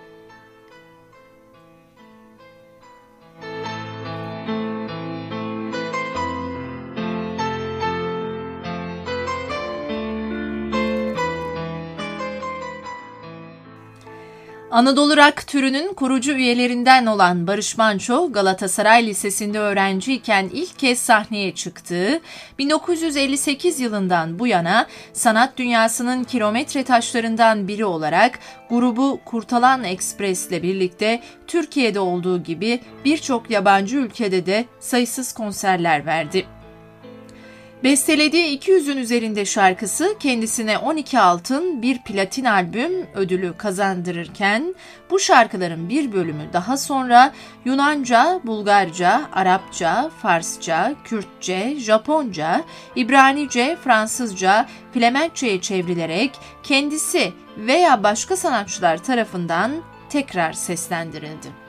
Anadolu Rock türünün kurucu üyelerinden olan Barış Manço, Galatasaray Lisesi'nde öğrenciyken ilk kez sahneye çıktığı 1958 yılından bu yana sanat dünyasının kilometre taşlarından biri olarak grubu Kurtalan Express ile birlikte Türkiye'de olduğu gibi birçok yabancı ülkede de sayısız konserler verdi. Bestelediği 200'ün üzerinde şarkısı kendisine 12 altın, bir platin albüm ödülü kazandırırken bu şarkıların bir bölümü daha sonra Yunanca, Bulgarca, Arapça, Farsça, Kürtçe, Japonca, İbranice, Fransızca, Flemenkçe'ye çevrilerek kendisi veya başka sanatçılar tarafından tekrar seslendirildi.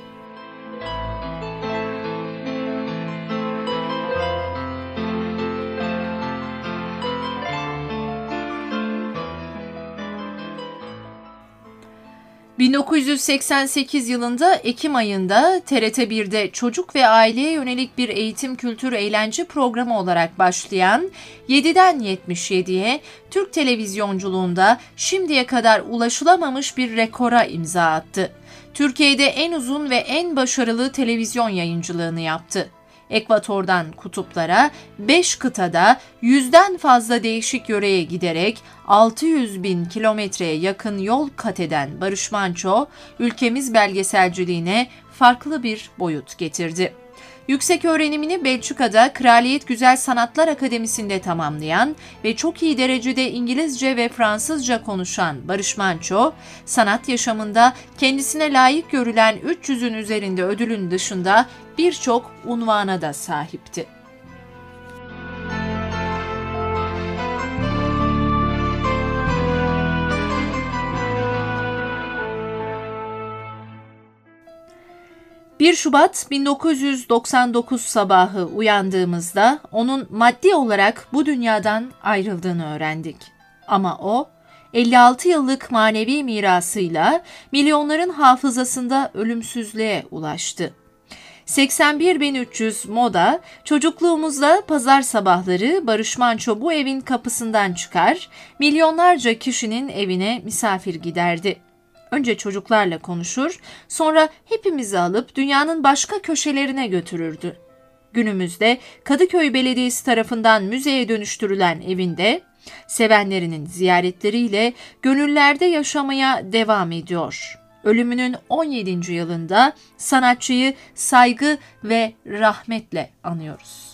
...1988 yılında Ekim ayında TRT1'de çocuk ve aileye yönelik bir eğitim, kültür, eğlence programı olarak başlayan 7'den 77'ye Türk televizyonculuğunda şimdiye kadar ulaşılamamış bir rekora imza attı. Türkiye'de en uzun ve en başarılı televizyon yayıncılığını yaptı. Ekvatordan kutuplara 5 kıtada 100'den fazla değişik yöreye giderek 600.000 kilometreye yakın yol kat eden Barış Manço, ülkemiz belgeselciliğine farklı bir boyut getirdi. Yüksek öğrenimini Belçika'da Kraliyet Güzel Sanatlar Akademisi'nde tamamlayan ve çok iyi derecede İngilizce ve Fransızca konuşan Barış Manço, sanat yaşamında kendisine layık görülen 300'ün üzerinde ödülün dışında birçok unvana da sahipti. ...1 Şubat 1999 sabahı uyandığımızda onun maddi olarak bu dünyadan ayrıldığını öğrendik. Ama o 56 yıllık manevi mirasıyla milyonların hafızasında ölümsüzlüğe ulaştı. 81.300 moda, çocukluğumuzda pazar sabahları Barış Manço bu evin kapısından çıkar, milyonlarca kişinin evine misafir giderdi. Önce çocuklarla konuşur, sonra hepimizi alıp dünyanın başka köşelerine götürürdü. Günümüzde Kadıköy Belediyesi tarafından müzeye dönüştürülen evinde, sevenlerinin ziyaretleriyle gönüllerde yaşamaya devam ediyor. Ölümünün 17. yılında sanatçıyı saygı ve rahmetle anıyoruz.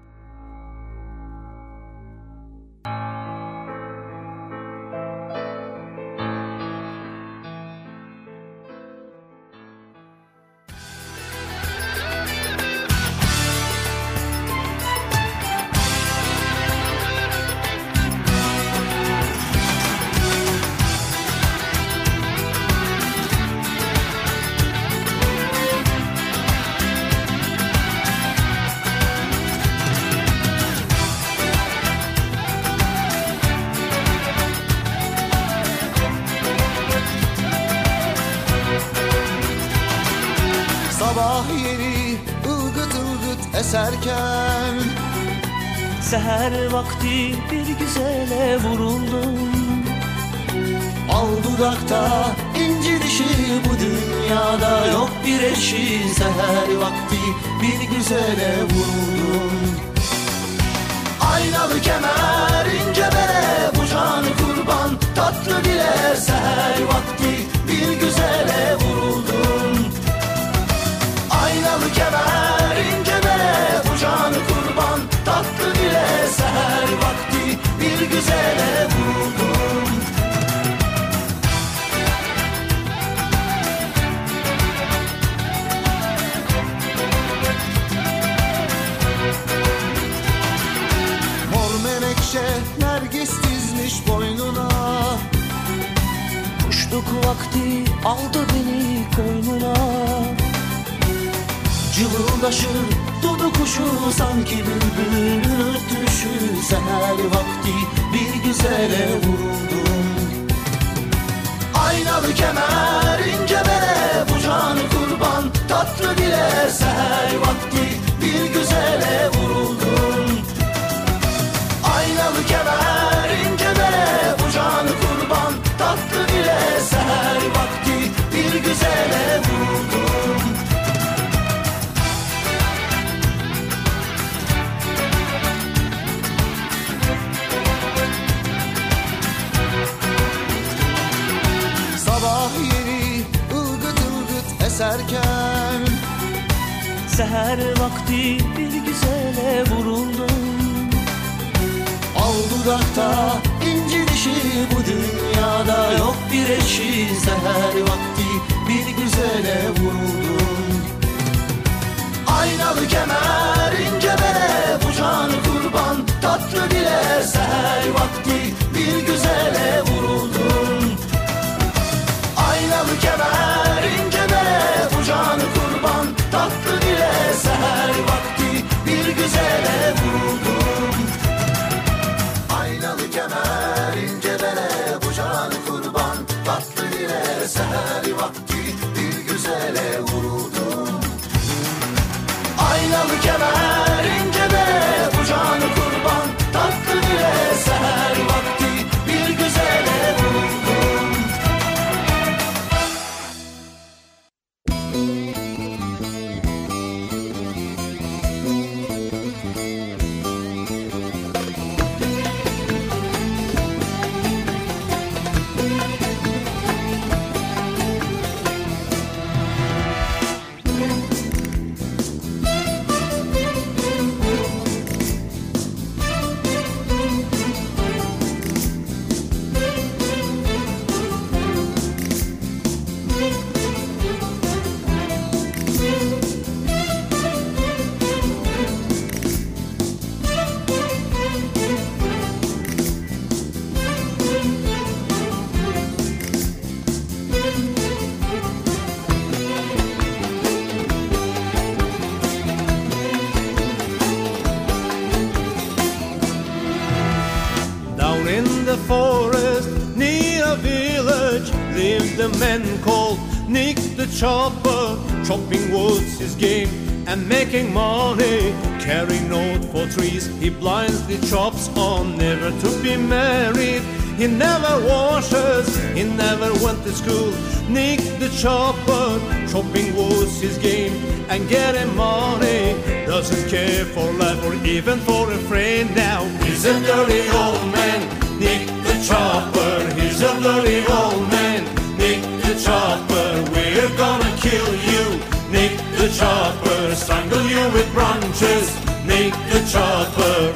Sabah yeni ılgıt ılgıt eserken, Seher vakti bir güzele vuruldum. al dudakta inci dişi, bu dünyada yok bir eşi. Seher vakti bir güzele vuruldum. Aynalı kemer ince bere, bu canı kurban tatlı dile. Seher vakti bir güzele vuruldum. Aynalı kemer ince bere, bu canı kurban tatlı dile. Seher vakti bir güzele vuruldum. Mor menekşe nergis dizmiş boynuna, Kuşluk vakti aldı beni koynuna. Cıvıldaşır dudu kuşu sanki bülbülün ötüşü. Seher vakti bir güzele vuruldum. Aynalı kemer ince bere, bu canı kurban tatlı dile. Seher vakti bir güzele vuruldum. Aynalı kemer ince bere, bu canı kurban tatlı dile. Seher vakti bir güzele vuruldum. Sabah yeri ılgıt ılgıt eserken, seher vakti bir güzele vuruldum. al dudakta inci dişi, bu dünyada yok bir eşi. Seher vakti bir güzele vuruldum. Aynalı kemer ince bere, bu canı kurban tatlı dile. Seher vakti bir güzele vuruldum. Aynalı kemer ince bere, bu canı kurban tatlı dile. Seher vakti bir güzele vuruldum. Aynalı kemer ince bere, bu canı kurban tatlı dile. Seher vakti bir güzele vuruldum. Aynalı kemer ince bere, bu canı kurban tatlı dile. Seher vakti bir güzele vuruldum. Forest near a village lived a man called Nick the Chopper. Chopping wood's his game and making money. Carrying note for trees, he blindly chops on, never to be married. He never washes, he never went to school. Nick the Chopper, chopping wood's his game and getting money. Doesn't care for life or even for a friend now. He's a dirty old man, Nick the Chopper. He's a dirty old man, Nick the Chopper. We're gonna kill you, Nick the Chopper. Strangle you with branches, Nick the Chopper.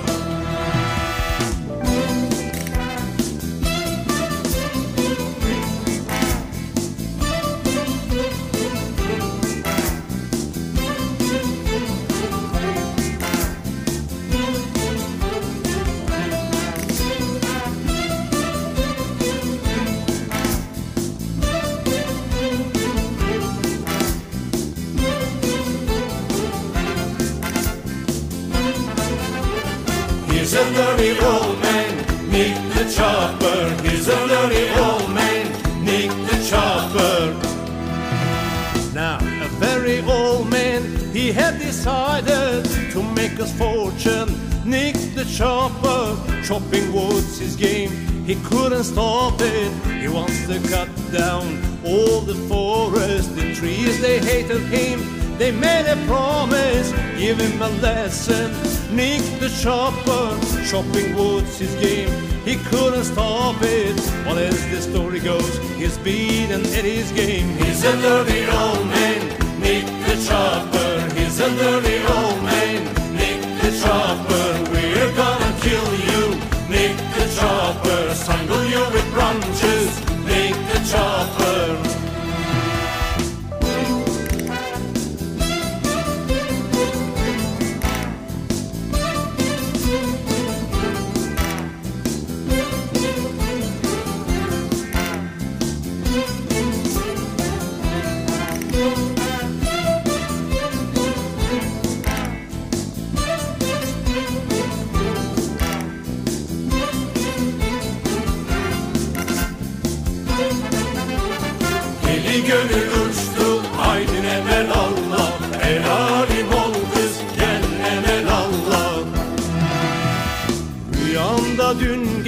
He's a dirty old man, Nick the Chopper. He's a dirty old man, Nick the Chopper. Now, a very old man, he had decided to make his fortune. Nick the Chopper, chopping wood's his game. He couldn't stop it, he wants to cut down all the forest. The trees, they hated him. They made a promise, give him a lesson. Nick the Chopper, chopping wood's his game. He couldn't stop it, well as the story goes, he's beaten at his game. He's a dirty old man, Nick the Chopper. He's a dirty old man, Nick the Chopper. We're gonna kill you, Nick the Chopper. Strangle you with branches, Nick the Chopper.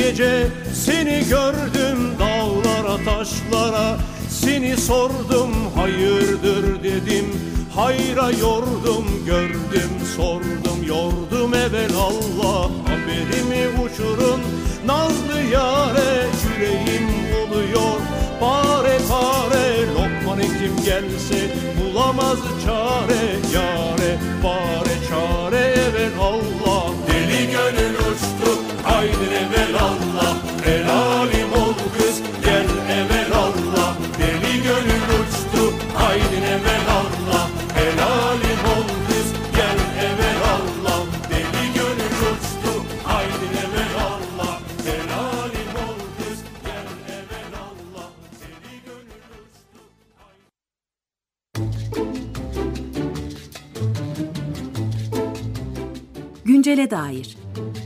gece seni gördüm dağlara taşlara, seni sordum hayırdır dedim, hayra yordum gördüm sordum yordum evelallah. Haberimi uçurun nazlı yare, yüreğim oluyor pare pare. Lokman Hekim gelse bulamaz çare, yare pare çare evelallah. Deli gönül uçtu haydi evelallah, helalim ol kız gel evelallah. Deli gönül uçtu haydi evelallah, helalim ol kız gel evelallah. Deli gönül uçtu haydi evelallah, helalim ol kız gel evelallah. Deli gönül uçtu. Güncele dair.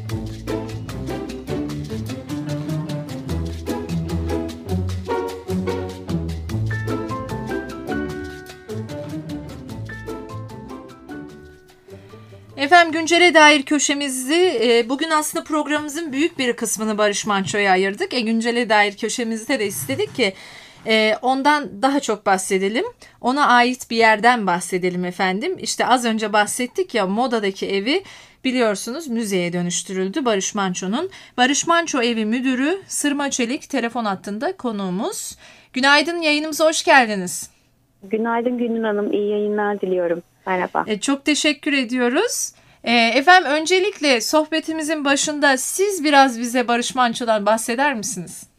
Efendim güncele dair köşemizi bugün aslında programımızın büyük bir kısmını Barış Manço'ya ayırdık. Güncele dair köşemizde de istedik ki ondan daha çok bahsedelim. Ona ait bir yerden bahsedelim efendim. İşte az önce bahsettik ya, Moda'daki evi biliyorsunuz müzeye dönüştürüldü Barış Manço'nun. Barış Manço Evi Müdürü Sırma Çelik telefon hattında konuğumuz. Günaydın, yayınımıza hoş geldiniz. Günaydın Gülnur Hanım, iyi yayınlar diliyorum. Merhaba. Çok teşekkür ediyoruz. Efendim öncelikle sohbetimizin başında siz biraz bize Barış Manço'dan bahseder misiniz?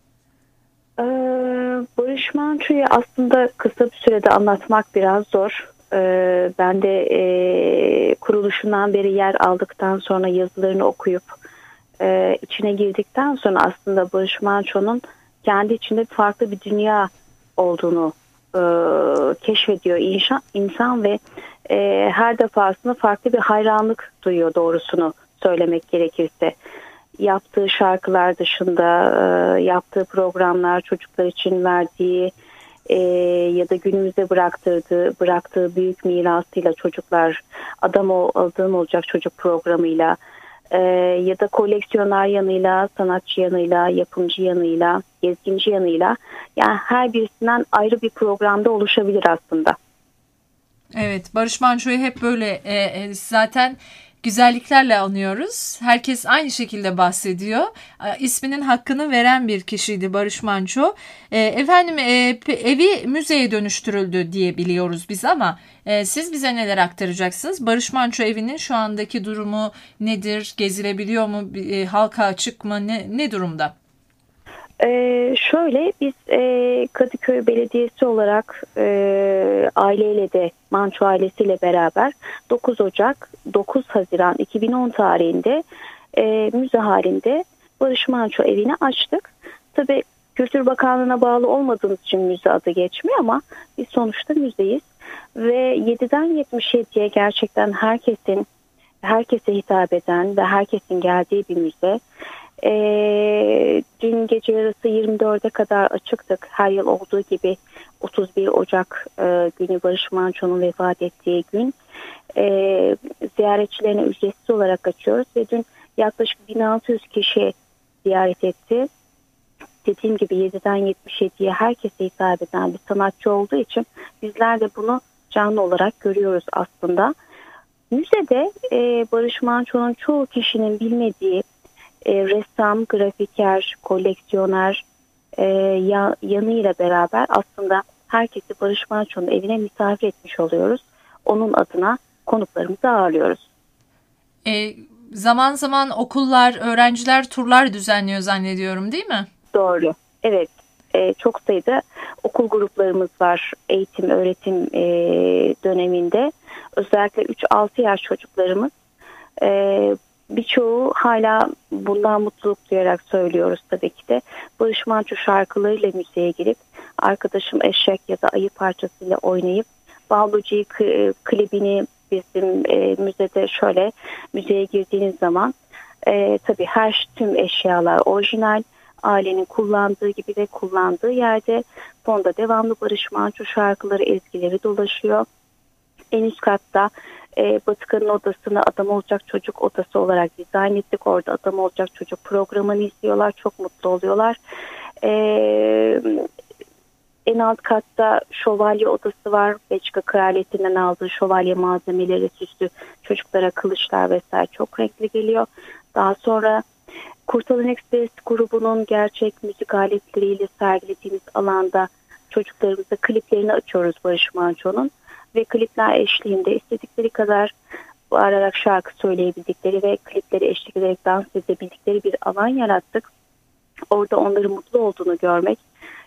Barış Manço'yu aslında kısa bir sürede anlatmak biraz zor. Ben de kuruluşundan beri yer aldıktan sonra yazılarını okuyup içine girdikten sonra aslında Barış Manço'nun kendi içinde farklı bir dünya olduğunu keşfediyor insan ve her defasında farklı bir hayranlık duyuyor, doğrusunu söylemek gerekirse. Yaptığı şarkılar dışında yaptığı programlar, çocuklar için verdiği ya da günümüze bıraktığı büyük mirasıyla, çocuklar adam olacak çocuk programıyla ya da koleksiyoner yanıyla, sanatçı yanıyla, yapımcı yanıyla, gezginci yanıyla, yani her birisinden ayrı bir programda oluşabilir aslında. Evet, Barış Manço'yu hep böyle zaten güzelliklerle anıyoruz. Herkes aynı şekilde bahsediyor. İsminin hakkını veren bir kişiydi Barış Manço. Efendim evi müzeye dönüştürüldü diye biliyoruz biz ama siz bize neler aktaracaksınız? Barış Manço evinin şu andaki durumu nedir? Gezilebiliyor mu? Halka açık mı? Ne durumda? Şöyle biz Kadıköy Belediyesi olarak aileyle de Manço ailesiyle beraber 9 Ocak 9 Haziran 2010 tarihinde müze halinde Barış Manço evini açtık. Tabii Kültür Bakanlığı'na bağlı olmadığımız için müze adı geçmiyor ama biz sonuçta müzeyiz ve 7'den 77'ye gerçekten herkese hitap eden ve herkesin geldiği bir müze. Dün gece yarısı 24'e kadar açıktık. Her yıl olduğu gibi 31 Ocak günü Barış Manço'nun vefat ettiği gün ziyaretçilerine ücretsiz olarak açıyoruz ve dün yaklaşık 1600 kişi ziyaret etti. Dediğim gibi 7'den 77'ye herkese hitap eden bir sanatçı olduğu için bizler de bunu canlı olarak görüyoruz aslında. Müzede Barış Manço'nun çoğu kişinin bilmediği ressam, grafiker, koleksiyoner yanıyla beraber aslında herkesi Barış Manço'nun evine misafir etmiş oluyoruz. Onun adına konuklarımızı ağırlıyoruz. Zaman zaman okullar, öğrenciler turlar düzenliyor zannediyorum, değil mi? Doğru. Evet. Çok sayıda okul gruplarımız var eğitim, öğretim döneminde. Özellikle 3-6 yaş çocuklarımız. Birçoğu hala bundan mutluluk duyarak söylüyoruz tabii ki de. Barış Manço şarkılarıyla müzeye girip Arkadaşım Eşek ya da Ayı parçasıyla oynayıp Balbuci klibini bizim müzede şöyle müzeye girdiğiniz zaman tabii tüm eşyalar orijinal, ailenin kullandığı gibi de kullandığı yerde fonda devamlı Barış Manço şarkıları, ezgileri dolaşıyor. En üst katta Batıkan'ın odasını Adam Olacak Çocuk odası olarak dizayn ettik. Orada Adam Olacak Çocuk programını izliyorlar. Çok mutlu oluyorlar. En alt katta şövalye odası var. Belçika Kraliyeti'nden aldığı şövalye malzemeleri, süslü çocuklara kılıçlar vesaire çok renkli geliyor. Daha sonra Kurtalan Express grubunun gerçek müzik aletleriyle sergilediğimiz alanda çocuklarımıza kliplerini açıyoruz Barış Manço'nun. Ve klipler eşliğinde istedikleri kadar bağırarak şarkı söyleyebildikleri ve klipleri eşlik ederek dans edebildikleri bir alan yarattık. Orada onların mutlu olduğunu görmek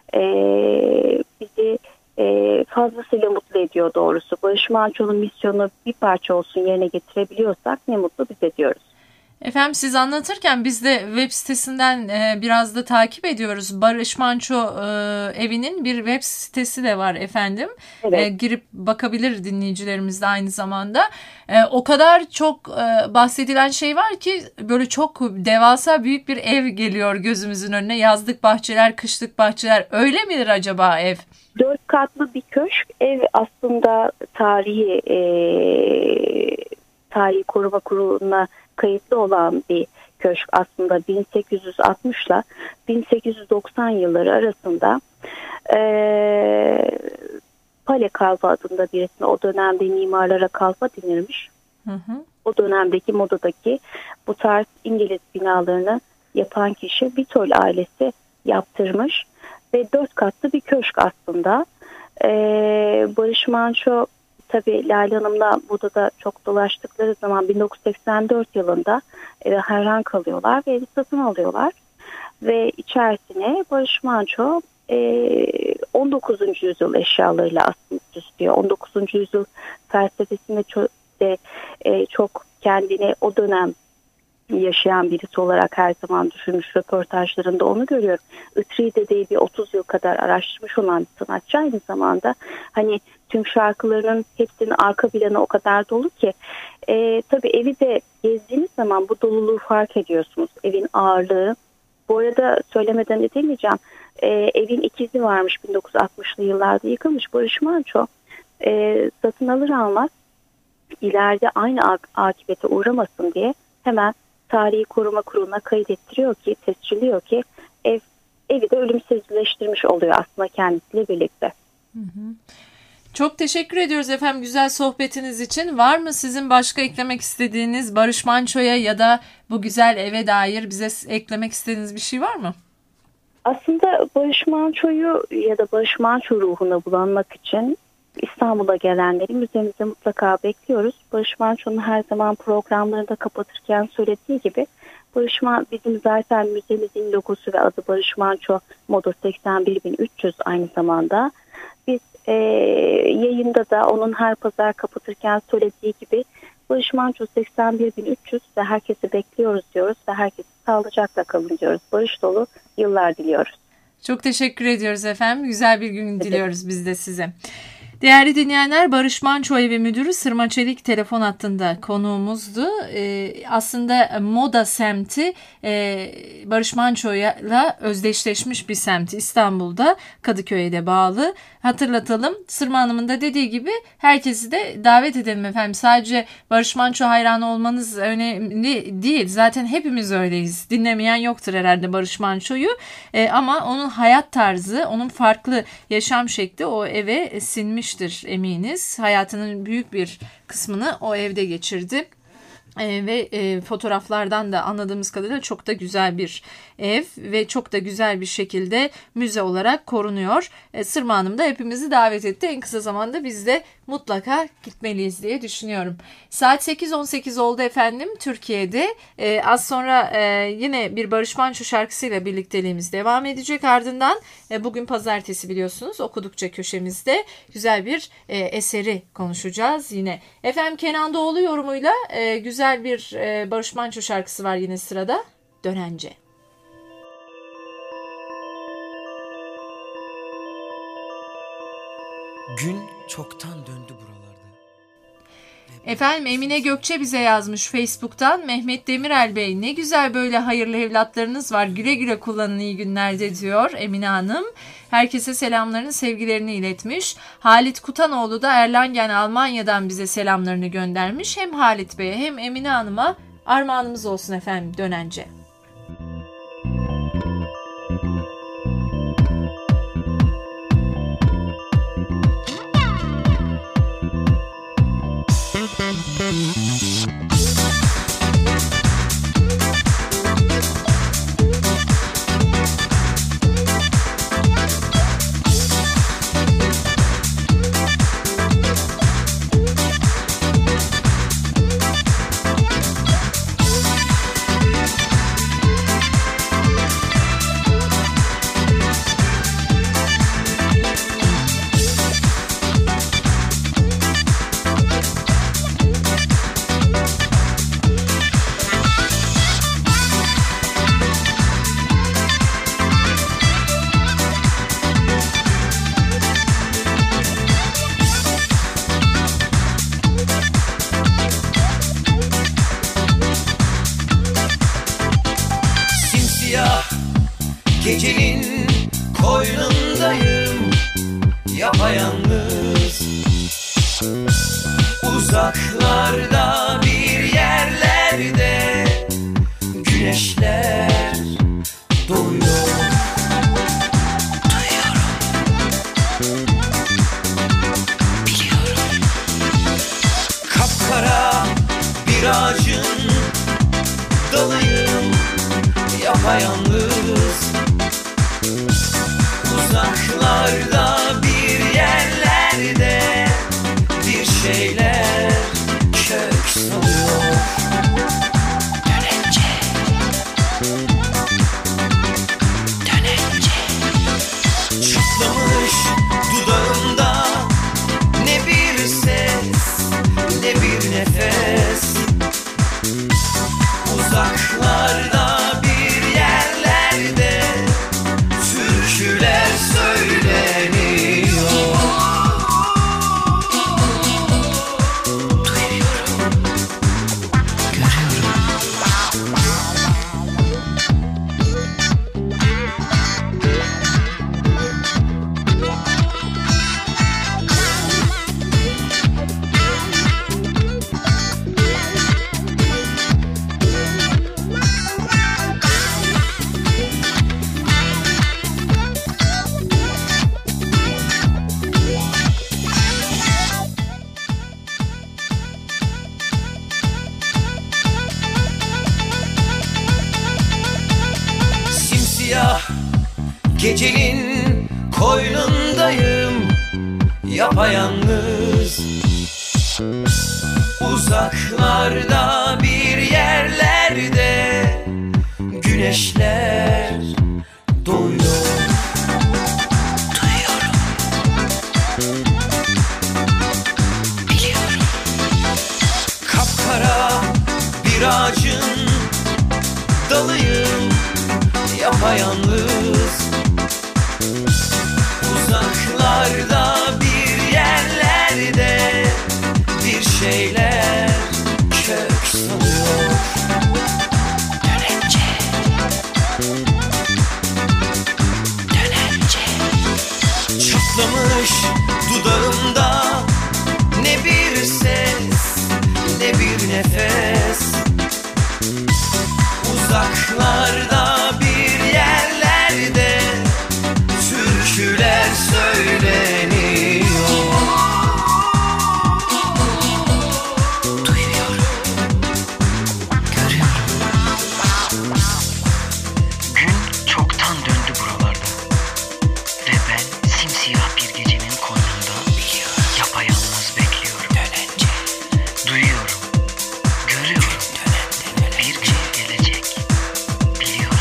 bizi fazlasıyla mutlu ediyor doğrusu. Barış Manço'nun misyonu bir parça olsun yerine getirebiliyorsak ne mutlu bize diyoruz. Efendim siz anlatırken biz de web sitesinden biraz da takip ediyoruz. Barış Manço evinin bir web sitesi de var efendim. Evet. Girip bakabilir dinleyicilerimiz de aynı zamanda. O kadar çok bahsedilen şey var ki böyle çok devasa büyük bir ev geliyor gözümüzün önüne. Yazlık bahçeler, kışlık bahçeler. Öyle midir acaba ev? 4 katlı bir köşk. Ev aslında tarihi koruma kuruluna kayıtlı olan bir köşk. Aslında 1860 ile 1890 yılları arasında Pale Kalfa adında birisine, o dönemde mimarlara kalfa denirmiş. Hı hı. O dönemdeki modadaki bu tarz İngiliz binalarını yapan kişi Vitol ailesi yaptırmış ve 4 katlı bir köşk aslında. Barış Manço tabii Lale Hanım'la modada çok dolaştıkları zaman 1984 yılında eve hayran kalıyorlar ve evi satın alıyorlar. Ve içerisine Barış Manço 19. yüzyıl eşyalarıyla aslında süslüyor. 19. yüzyıl felsefesinde çok kendini o dönem yaşayan birisi olarak her zaman düşünmüş, röportajlarında onu görüyorum. Itri'de değil bir 30 yıl kadar araştırmış olan bir sanatçı aynı zamanda. Hani tüm şarkılarının hepsinin arka planı o kadar dolu ki tabii evi de gezdiğiniz zaman bu doluluğu fark ediyorsunuz. Evin ağırlığı. Bu arada söylemeden edemeyeceğim. Evin ikizi varmış 1960'lı yıllarda yıkılmış. Barış Manço satın alır almaz ileride aynı akibete uğramasın diye hemen Tarihi Koruma Kurulu'na kaydettiriyor ki, tescilliyor ki evi de ölümsüzleştirmiş oluyor aslında kendisiyle birlikte. Hı hı. Çok teşekkür ediyoruz efendim güzel sohbetiniz için. Var mı sizin başka eklemek istediğiniz Barış Manço'ya ya da bu güzel eve dair bize eklemek istediğiniz bir şey var mı? Aslında Barış Manço'yu ya da Barış Manço ruhuna bulanmak için İstanbul'a gelenleri müzemize mutlaka bekliyoruz. Barış Manço'nun her zaman programlarında kapatırken söylediği gibi bizim zaten müzemizin logosu ve adı Barış Manço Moda 81300 aynı zamanda. Biz yayında da onun her pazar kapatırken söylediği gibi Barış Manço 81300 ve herkesi bekliyoruz diyoruz ve herkesi sağlıcakla kalın diyoruz. Barış dolu yıllar diliyoruz. Çok teşekkür ediyoruz efendim. Güzel bir gün diliyoruz biz de size. Değerli dinleyenler, Barış Manço Evi Müdürü Sırma Çelik telefon hattında konuğumuzdu. Aslında moda semti Barış Manço'yla özdeşleşmiş bir semt. İstanbul'da Kadıköy'e de bağlı. Hatırlatalım, Sırma Hanım'ın da dediği gibi herkesi de davet edelim efendim. Sadece Barış Manço hayranı olmanız önemli değil. Zaten hepimiz öyleyiz. Dinlemeyen yoktur herhalde Barış Manço'yu. Ama onun hayat tarzı, onun farklı yaşam şekli o eve sinmiştir eminiz. Hayatının büyük bir kısmını o evde geçirdi. Ve fotoğraflardan da anladığımız kadarıyla çok da güzel bir ev ve çok da güzel bir şekilde müze olarak korunuyor. Sırma Hanım da hepimizi davet etti. En kısa zamanda biz de mutlaka gitmeliyiz diye düşünüyorum. Saat 8:18 oldu efendim Türkiye'de. Az sonra yine bir Barış Manço şarkısıyla birlikteliğimiz devam edecek. Ardından bugün pazartesi biliyorsunuz okudukça köşemizde güzel bir eseri konuşacağız yine. Efendim Kenan Doğulu yorumuyla güzel bir Barış Manço şarkısı var yine sırada. Dönence. Gün çoktan döndü buralarda ve Efendim Emine Gökçe bize yazmış Facebook'tan. Mehmet Demirel Bey, ne güzel böyle hayırlı evlatlarınız var. Güle güle kullanın, iyi günlerde diyor Emine Hanım. Herkese selamlarını, sevgilerini iletmiş. Halit Kutanoğlu da Erlangen, Almanya'dan bize selamlarını göndermiş. Hem Halit Bey'e hem Emine Hanım'a armağanımız olsun efendim dönence. Gecenin koynundayım, yapayalnız. Uzaklarda bir yerlerde güneşler doğuyor. Duyuyorum, biliyorum. Kapkara bir ağacın dalıyım, yapayalnız. Uzaklarda bir yerlerde bir şeyler kök salıyor. Dönence, dönence. Çatlamış dudağımda ne bir ses, ne bir nefes. Uzaklarda bir yerlerde türküler söyleniyor. Duyuyorum, görüyorum. Simsiyah gecenin koynundayım, yapayalnız. Uzaklarda bir yerlerde güneşler doğuyor. Duyuyorum, biliyorum. Kapkara bir ağacın dalıyım, yapayalnız. Uzaklarda bir yerlerde bir şeyler kök salıyor. Dönence, dönence. Çatlamış dudağımda ne bir ses, ne bir nefes. Uzaklarda bir yerlerde türküler söyleniyor. Duyuyorum, görüyorum. Gün çoktan döndü buralarda ve ben simsiyah bir gecenin koynunda yapayalnız bekliyorum. Dönence, duyuyorum, görüyorum. Bir gün gelecek, biliyorum.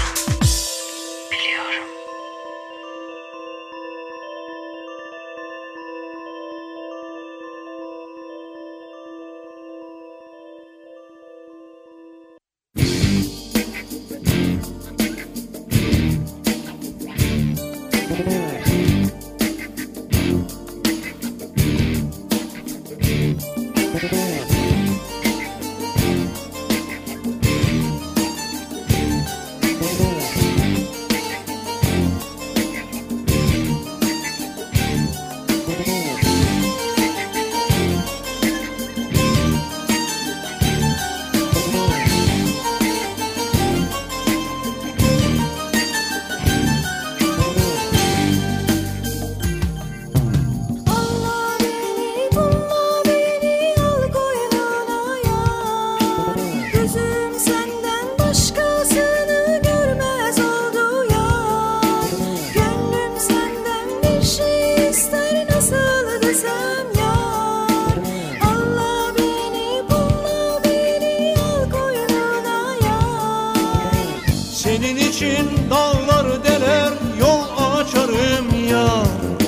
için dağlar deler, yol açarım yar.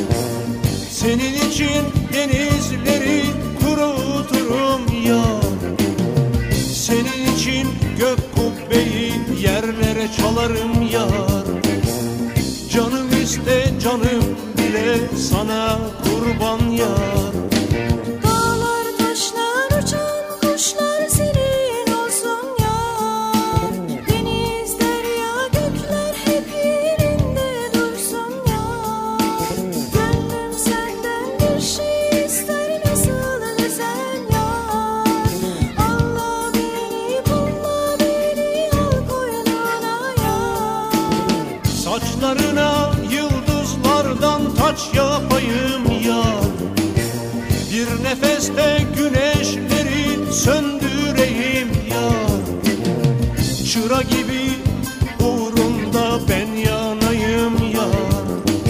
Senin için denizleri kuruturum yar. Senin için gök kubbeyi yerlere çalarım yar. Canım iste canım bile sana kurban yar. Dağlar taşlar uçan kuşlar senin olsun yar. Deniz derya gökler hep yerinde dursun yar. Gönlüm senden bir şey ister nasıl desem yar. Allah beni bulla beni al koynuna yar. Saçlarına yıldızlardan taç yapayım yar. Bir nefeste güneşleri söndüreyim yar. Çıra gibi uğrunda ben yanayım yar.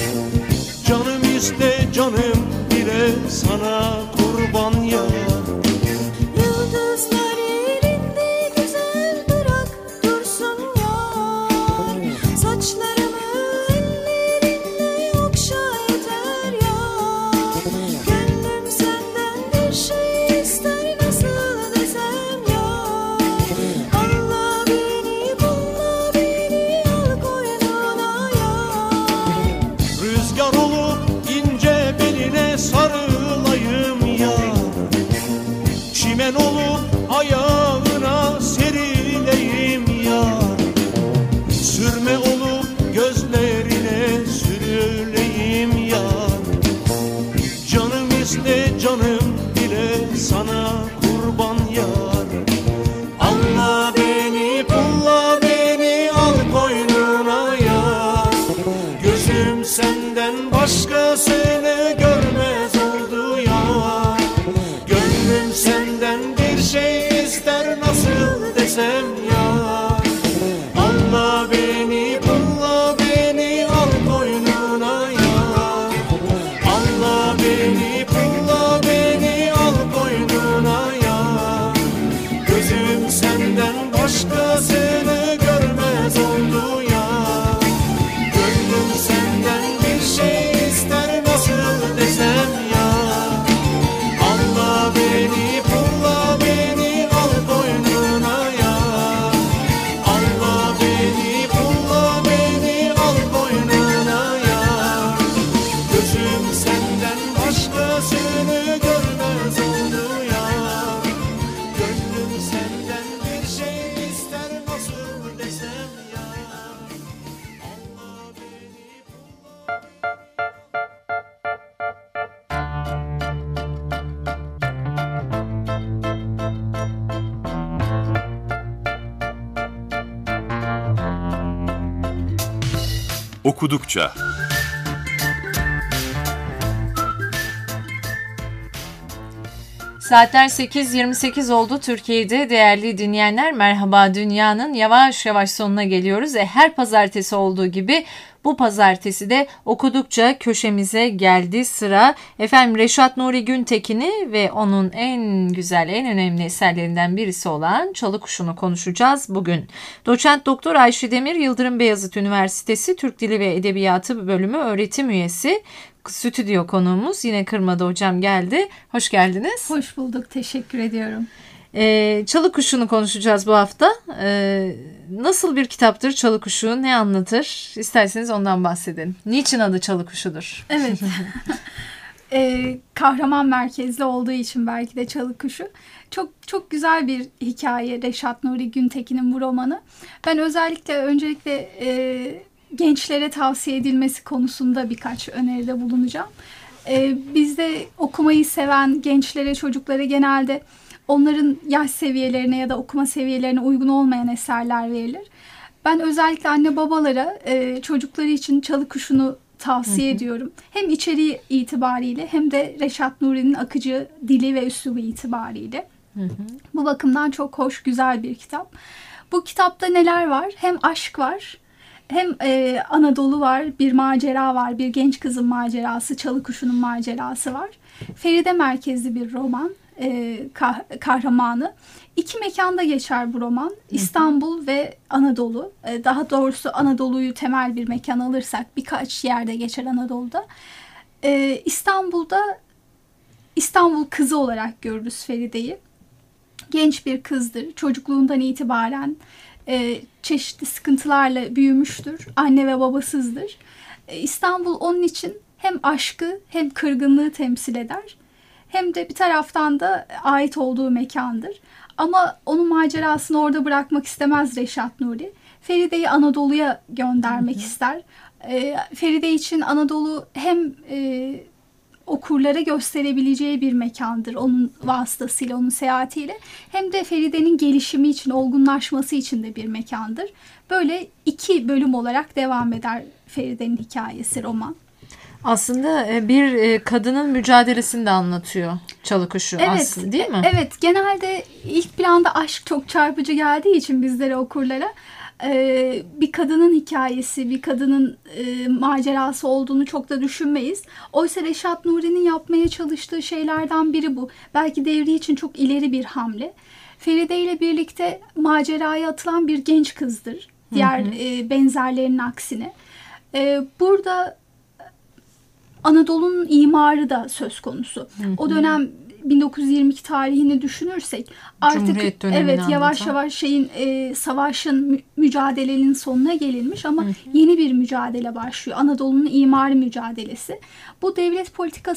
Canım iste canım bile sana kurban yar. Yıldızlar yerinde güzel bırak dursun yar. Saçlarımı ellerinle okşa yeter yar. Gönlüm senden bir şey ister nasıl desem yar. Allah beni bulla beni al koynuna yar. Rüzgar olup ince beline sarılayım yar. Çimen olup ayağına serileyim yar. Sürme olup gözlerine sürüleyim yar. Canım iste canım bile sana kurban yar. Allah beni pulla beni al koynuna yar. Gözüm senden başkasını görmez oldu yar. Gönlüm senden bir şey ister nasıl desem yar. Allah beni pulla beni al koynuna yar. Allah beni pulla beni al koynuna yar. Gözüm senden başkasını görmez oldu yar. Gönlüm senden bir şey ister nasıl desem yar. Allah beni pulla beni al koynuna yar. Allah beni pulla beni al koynuna yar. Gözüm senden başkasını görmez oldu yar. Gönlüm senden bir şey ister nasıl desem yar. Allah beni pulla. Okudukça. Saatler 8.28 oldu Türkiye'de. Değerli dinleyenler, merhaba, dünyanın yavaş yavaş sonuna geliyoruz. Her pazartesi olduğu gibi bu pazartesi de okudukça köşemize geldi sıra. Efendim, Reşat Nuri Güntekin'i ve onun en güzel, en önemli eserlerinden birisi olan Çalı Kuşu'nu konuşacağız bugün. Doçent Doktor Ayşe Demir, Yıldırım Beyazıt Üniversitesi Türk Dili ve Edebiyatı Bölümü öğretim üyesi. Stüdyo konuğumuz, yine kırmadı hocam, geldi. Hoş geldiniz. Hoş bulduk, teşekkür ediyorum. Çalı Kuşu'nu konuşacağız bu hafta. Nasıl bir kitaptır Çalı Kuşu? Ne anlatır? İsterseniz ondan bahsedelim. Niçin adı Çalı Kuşu'dur? Evet. Kahraman merkezli olduğu için belki de Çalı Kuşu. Çok güzel bir hikaye Reşat Nuri Güntekin'in bu romanı. Ben öncelikle gençlere tavsiye edilmesi konusunda birkaç öneride bulunacağım. Bizde okumayı seven gençlere, çocuklara genelde onların yaş seviyelerine ya da okuma seviyelerine uygun olmayan eserler verilir. Ben özellikle anne babalara çocukları için Çalı Kuşu'nu tavsiye ediyorum. Hem içeriği itibariyle hem de Reşat Nuri'nin akıcı dili ve üslubu itibariyle. Bu bakımdan çok hoş, güzel bir kitap. Bu kitapta neler var? Hem aşk var, hem Anadolu var, bir macera var, bir genç kızın macerası, Çalı Kuşu'nun macerası var. Feride merkezli bir roman. kahramanı. 2 mekanda geçer bu roman. İstanbul ve Anadolu. Daha doğrusu Anadolu'yu temel bir mekan alırsak birkaç yerde geçer Anadolu'da. İstanbul'da İstanbul kızı olarak görürüz Feride'yi. Genç bir kızdır. Çocukluğundan itibaren çeşitli sıkıntılarla büyümüştür. Anne ve babasızdır. İstanbul onun için hem aşkı hem kırgınlığı temsil eder. Hem de bir taraftan da ait olduğu mekandır. Ama onun macerasını orada bırakmak istemez Reşat Nuri. Feride'yi Anadolu'ya göndermek ister. Feride için Anadolu hem okurlara gösterebileceği bir mekandır onun vasıtasıyla, onun seyahatiyle. Hem de Feride'nin gelişimi için, olgunlaşması için de bir mekandır. Böyle 2 bölüm olarak devam eder Feride'nin hikayesi, roman. Aslında bir kadının mücadelesini de anlatıyor Çalıkuşu, aslında değil mi? Evet, genelde ilk planda aşk çok çarpıcı geldiği için bizlere, okurlara bir kadının hikayesi, bir kadının macerası olduğunu çok da düşünmeyiz. Oysa Reşat Nuri'nin yapmaya çalıştığı şeylerden biri bu. Belki devri için çok ileri bir hamle. Feride ile birlikte maceraya atılan bir genç kızdır. Diğer benzerlerinin aksine. Burada Anadolu'nun imarı da söz konusu. O dönem 1922 tarihini düşünürsek artık yavaş yavaş savaşın, mücadelenin sonuna gelinmiş ama yeni bir mücadele başlıyor. Anadolu'nun imari mücadelesi. Bu devlet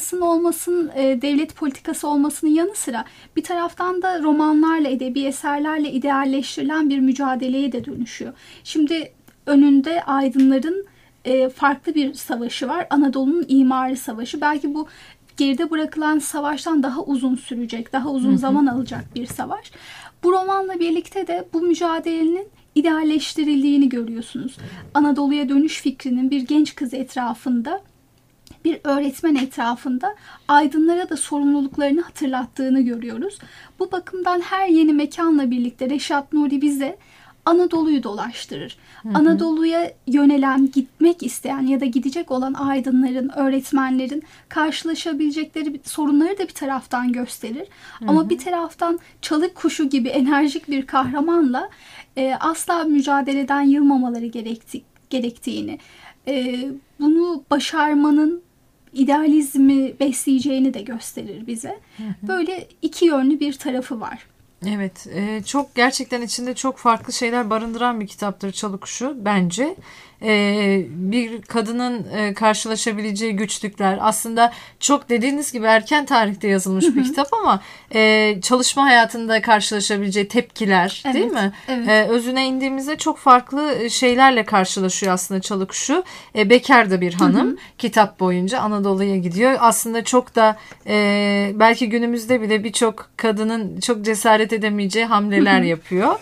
politikası olmasının yanı sıra bir taraftan da romanlarla, edebi eserlerle idealleştirilen bir mücadeleye de dönüşüyor. Şimdi önünde aydınların farklı bir savaşı var. Anadolu'nun imari savaşı. Belki bu geride bırakılan savaştan daha uzun sürecek, daha uzun zaman alacak bir savaş. Bu romanla birlikte de bu mücadelenin idealleştirildiğini görüyorsunuz. Anadolu'ya dönüş fikrinin bir genç kız etrafında, bir öğretmen etrafında aydınlara da sorumluluklarını hatırlattığını görüyoruz. Bu bakımdan her yeni mekanla birlikte Reşat Nuri bize Anadolu'yu dolaştırır. Anadolu'ya yönelen, gitmek isteyen ya da gidecek olan aydınların, öğretmenlerin karşılaşabilecekleri sorunları da bir taraftan gösterir. Ama bir taraftan çalık kuşu gibi enerjik bir kahramanla asla mücadeleden yılmamaları gerektiğini, bunu başarmanın idealizmi besleyeceğini de gösterir bize. Böyle 2 yönlü bir tarafı var. Evet, çok gerçekten içinde çok farklı şeyler barındıran bir kitaptır Çalıkuşu bence. Bir kadının karşılaşabileceği güçlükler, aslında çok dediğiniz gibi erken tarihte yazılmış bir kitap ama çalışma hayatında karşılaşabileceği tepkiler, değil mi? Evet. Özüne indiğimizde çok farklı şeylerle karşılaşıyor aslında Çalıkuşu. Bekar da bir hanım, kitap boyunca Anadolu'ya gidiyor. Aslında çok da belki günümüzde bile birçok kadının çok cesaret edemeyeceği hamleler yapıyor.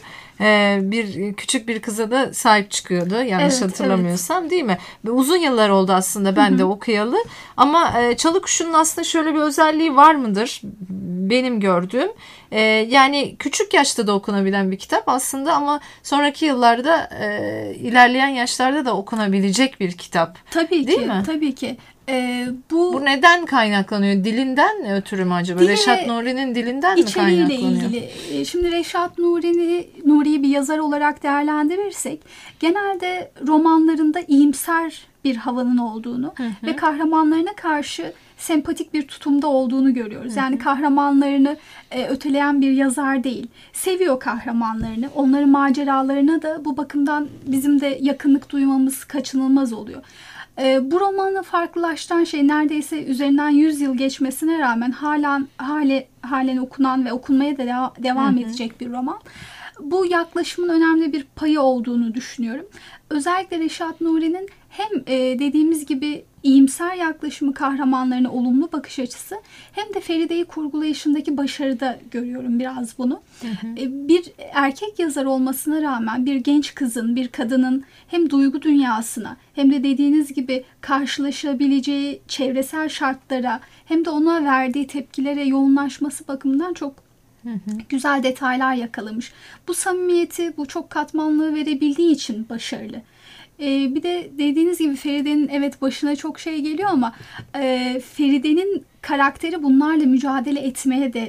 Küçük bir kıza da sahip çıkıyordu, yanlış hatırlamıyorsam, değil mi? Uzun yıllar oldu aslında ben de okuyalı ama Çalıkuşu'nun aslında şöyle bir özelliği var mıdır benim gördüğüm, yani küçük yaşta da okunabilen bir kitap aslında ama sonraki yıllarda ilerleyen yaşlarda da okunabilecek bir kitap. Tabii değil ki, mi? tabii ki. Bu neden kaynaklanıyor? Dilinden ötürü mü acaba? Reşat Nuri'nin dilinden mi kaynaklanıyor? İçeriğiyle ilgili. Şimdi Reşat Nuri'yi bir yazar olarak değerlendirirsek genelde romanlarında iyimser bir havanın olduğunu ve kahramanlarına karşı sempatik bir tutumda olduğunu görüyoruz. Yani kahramanlarını öteleyen bir yazar değil. Seviyor kahramanlarını. Onların maceralarına da bu bakımdan bizim de yakınlık duymamız kaçınılmaz oluyor. Bu romanı farklılaştıran şey neredeyse üzerinden 100 yıl geçmesine rağmen halen okunan ve okunmaya da devam edecek bir roman. Bu yaklaşımın önemli bir payı olduğunu düşünüyorum. Özellikle Reşat Nuri'nin hem dediğimiz gibi iyimser yaklaşımı, kahramanlarına olumlu bakış açısı, hem de Feride'yi kurgulayışındaki başarıda görüyorum biraz bunu. Bir erkek yazar olmasına rağmen bir genç kızın, bir kadının hem duygu dünyasına hem de dediğiniz gibi karşılaşabileceği çevresel şartlara hem de ona verdiği tepkilere yoğunlaşması bakımından çok güzel detaylar yakalamış. Bu samimiyeti, bu çok katmanlığı verebildiği için başarılı. Bir de dediğiniz gibi Feride'nin evet başına çok şey geliyor ama Feride'nin karakteri bunlarla mücadele etmeye de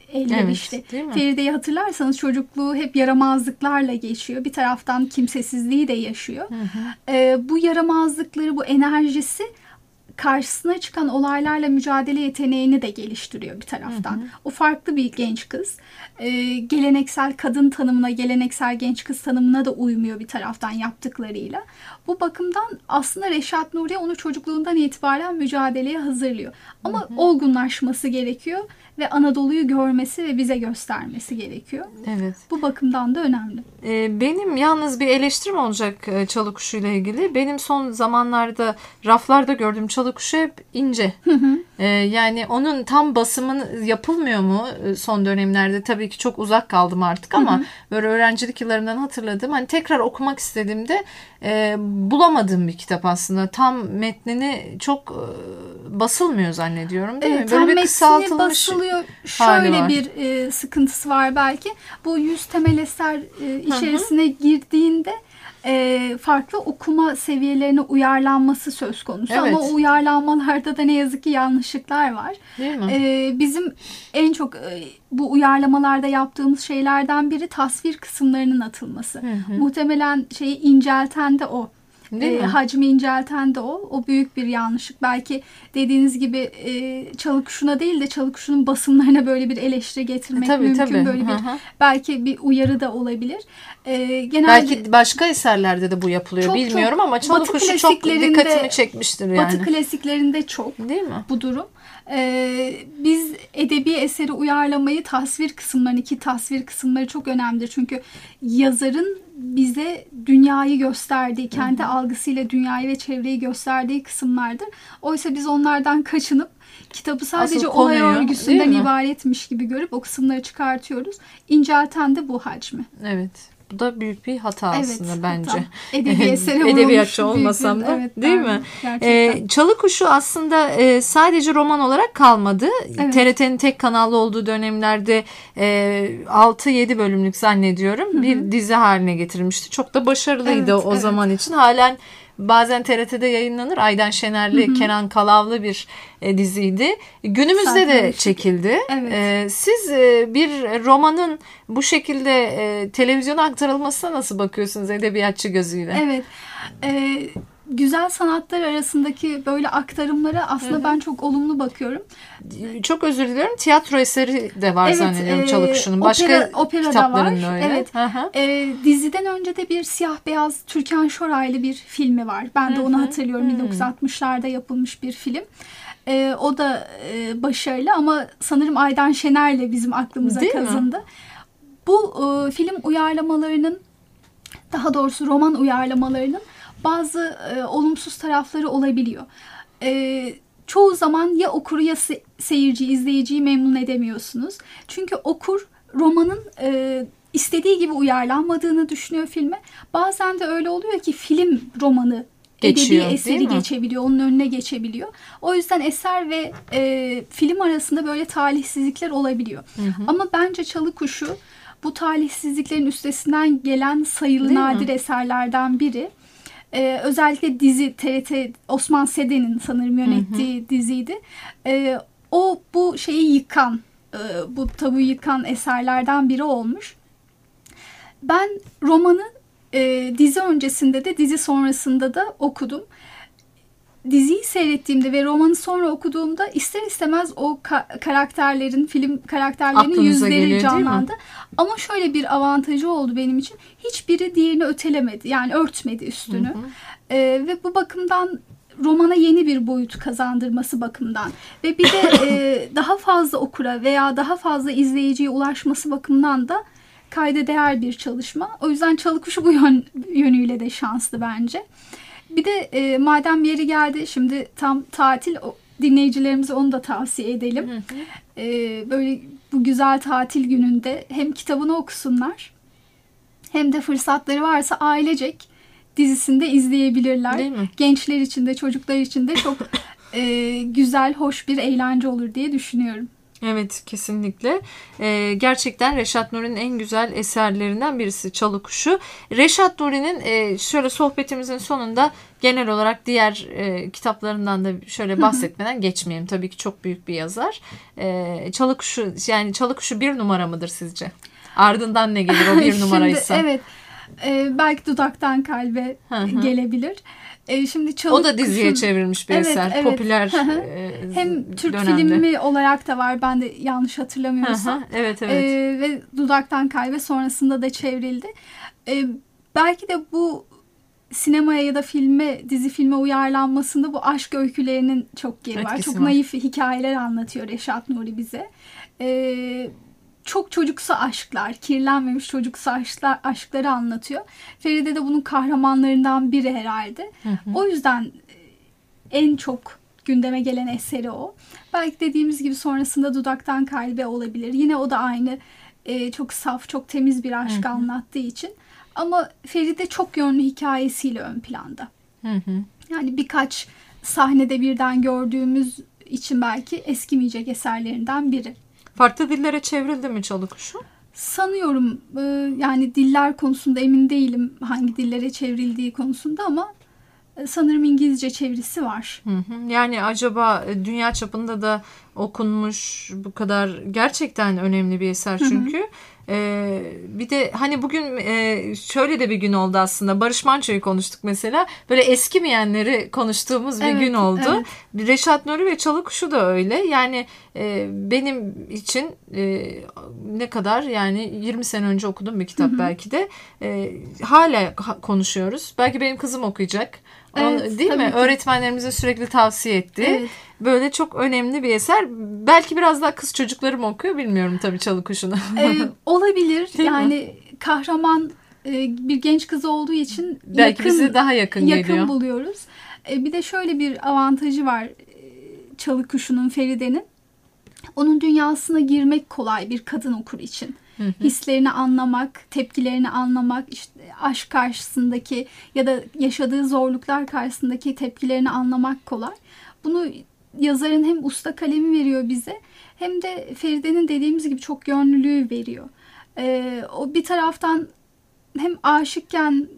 elverişli. Evet, değil mi? Feride'yi hatırlarsanız çocukluğu hep yaramazlıklarla geçiyor. Bir taraftan kimsesizliği de yaşıyor. Bu yaramazlıkları, bu enerjisi karşısına çıkan olaylarla mücadele yeteneğini de geliştiriyor bir taraftan. O farklı bir genç kız. Geleneksel kadın tanımına, geleneksel genç kız tanımına da uymuyor bir taraftan yaptıklarıyla. Bu bakımdan aslında Reşat Nuri onu çocukluğundan itibaren mücadeleye hazırlıyor. Ama olgunlaşması gerekiyor ve Anadolu'yu görmesi ve bize göstermesi gerekiyor. Evet. Bu bakımdan da önemli. Benim yalnız bir eleştirim olacak çalı kuşu ile ilgili. Benim son zamanlarda raflarda gördüğüm çalı kuşu hep ince. Yani onun tam basımı yapılmıyor mu son dönemlerde? Tabii ki çok uzak kaldım artık ama böyle öğrencilik yıllarımdan hatırladım. Hani tekrar okumak istediğimde bulamadığım bir kitap aslında. Tam metnini çok basılmıyor zannediyorum, değil mi? Böyle Tam bir metni kısaltılmış basılıyor. hali Şöyle var. bir sıkıntısı var belki. Bu 100 temel eser içerisine girdiğinde farklı okuma seviyelerine uyarlanması söz konusu. Evet. Ama o uyarlanmalarda da ne yazık ki yanlışlıklar var. Değil mi? Bizim en çok bu uyarlamalarda yaptığımız şeylerden biri tasvir kısımlarının atılması. Muhtemelen şeyi incelten de o. Hacmi incelten de o. O büyük bir yanlışlık. Belki dediğiniz gibi çalı kuşuna değil de çalı kuşunun basımlarına böyle bir eleştiri getirmek mümkün. Tabii. Böyle bir belki bir uyarı da olabilir. Genelde belki başka eserlerde de bu yapılıyor, bilmiyorum ama çalı Batı kuşu çok dikkatimi çekmiştir yani. Batı klasiklerinde çok değil mi bu durum? Biz edebi eseri uyarlamayı tasvir kısımlarını, ki tasvir kısımları çok önemlidir. Çünkü yazarın bize dünyayı gösterdiği, kendi algısıyla dünyayı ve çevreyi gösterdiği kısımlardır. Oysa biz onlardan kaçınıp kitabı sadece olay örgüsünden ibaretmiş gibi görüp o kısımları çıkartıyoruz. İncelten de bu hacmi. Evet. Bu da büyük bir hata aslında bence. Edebi esere edebiyatçı olmasam da değil mi? Çalı Kuşu aslında sadece roman olarak kalmadı. TRT'nin tek kanallı olduğu dönemlerde 6-7 bölümlük zannediyorum bir dizi haline getirilmişti. Çok da başarılıydı o zaman için. Halen bazen TRT'de yayınlanır. Aydan Şener'li, Kenan Kalavlı bir diziydi. Günümüzde de çekildi. Siz bir romanın bu şekilde televizyona aktarılmasına nasıl bakıyorsunuz edebiyatçı gözüyle? Evet. Güzel sanatlar arasındaki böyle aktarımlara aslında ben çok olumlu bakıyorum. Çok özür diliyorum. Tiyatro eseri de var zannediyorum Çalı Kuşu'nun. Başka kitaplarında da öyle. Evet. Diziden önce de bir siyah beyaz Türkan Şoraylı bir filmi var. Ben de onu hatırlıyorum. 1960'larda yapılmış bir film. O da başarılı ama sanırım Aydan Şener'le bizim aklımıza kazındı. Bu film uyarlamalarının, daha doğrusu roman uyarlamalarının bazı olumsuz tarafları olabiliyor. Çoğu zaman ya okuru ya seyirciyi, izleyiciyi memnun edemiyorsunuz. Çünkü okur romanın istediği gibi uyarlanmadığını düşünüyor filme. Bazen de öyle oluyor ki film romanı geçiyor, edebi eseri geçebiliyor, onun önüne geçebiliyor. O yüzden eser ve film arasında böyle talihsizlikler olabiliyor. Ama bence Çalı Kuşu bu talihsizliklerin üstesinden gelen sayılı nadir eserlerden biri. Özellikle dizi, TRT Osman Seden'in sanırım yönettiği diziydi. O bu şeyi yıkan, bu tabuyu yıkan eserlerden biri olmuş. Ben romanı dizi öncesinde de dizi sonrasında da okudum. Diziyi seyrettiğimde ve romanı sonra okuduğumda ister istemez o karakterlerin, film karakterlerinin aklınıza yüzleri geliyor, canlandı. Ama şöyle bir avantajı oldu benim için. Hiçbiri diğerini ötelemedi. Yani örtmedi üstünü. Ve bu bakımdan romana yeni bir boyut kazandırması bakımından ve bir de daha fazla okura veya daha fazla izleyiciye ulaşması bakımından da kayda değer bir çalışma. O yüzden Çalı Kuşu bu yönüyle de şanslı bence. Bir de madem yeri geldi, şimdi tam tatil, dinleyicilerimize onu da tavsiye edelim. Böyle bu güzel tatil gününde hem kitabını okusunlar hem de fırsatları varsa ailecek dizisini de izleyebilirler. Gençler için de çocuklar için de çok güzel, hoş bir eğlence olur diye düşünüyorum. Evet, kesinlikle. Gerçekten Reşat Nuri'nin en güzel eserlerinden birisi Çalı Kuşu. Reşat Nuri'nin şöyle sohbetimizin sonunda genel olarak diğer kitaplarından da şöyle bahsetmeden geçmeyelim. Tabii ki çok büyük bir yazar. Çalı Kuşu, yani Çalı Kuşu bir numara mıdır sizce? Ardından ne gelir o bir numaraysa? Şimdi, evet. Belki Dudaktan Kalbe gelebilir. Şimdi o da diziye çevrilmiş bir eser. Evet. Popüler hem Türk dönemde. filmi olarak da var. Ben de yanlış hatırlamıyorsam. Evet. Ve Dudaktan Kalbe sonrasında da çevrildi. Belki de bu sinemaya ya da dizi filme uyarlanmasında bu aşk öykülerinin çok yeri var. Çok naif hikayeler anlatıyor Reşat Nuri bize. Çok çocuksu aşklar, kirlenmemiş çocuksu aşkları anlatıyor. Feride de bunun kahramanlarından biri herhalde. O yüzden en çok gündeme gelen eseri o. Belki dediğimiz gibi sonrasında Dudaktan Kalbe olabilir. Yine o da aynı çok saf, çok temiz bir aşk anlattığı için. Ama Feride çok yönlü hikayesiyle ön planda. Yani birkaç sahnede birden gördüğümüz için belki eskimeyecek eserlerinden biri. Farklı dillere çevrildi mi Çalı Kuşu? Sanıyorum, yani diller konusunda emin değilim hangi dillere çevrildiği konusunda ama sanırım İngilizce çevirisi var. Yani acaba dünya çapında da okunmuş, bu kadar gerçekten önemli bir eser çünkü. Bir de hani bugün şöyle de bir gün oldu aslında. Barış Manço'yu konuştuk mesela. Böyle eskimeyenleri konuştuğumuz bir gün oldu. Evet. Reşat Nuri ve Çalı Kuşu da öyle. Yani benim için ne kadar, yani 20 sene önce okudum bir kitap belki de. Hala konuşuyoruz. Belki benim kızım okuyacak. Değil mi? Ki. Öğretmenlerimize sürekli tavsiye etti. Evet. Böyle çok önemli bir eser. Belki biraz daha kız çocuklarım okuyor. Bilmiyorum tabii Çalı Kuşu'nu. Olabilir. Değil yani mi? Kahraman bir genç kız olduğu için belki bize daha yakın geliyor. Buluyoruz. Bir de şöyle bir avantajı var Çalı Kuşu'nun, Feride'nin. Onun dünyasına girmek kolay bir kadın okur için. Hislerini anlamak, tepkilerini anlamak, işte aşk karşısındaki ya da yaşadığı zorluklar karşısındaki tepkilerini anlamak kolay. Bunu yazarın hem usta kalemi veriyor bize, hem de Feride'nin dediğimiz gibi çok yönlülüğü veriyor. O bir taraftan hem aşıkken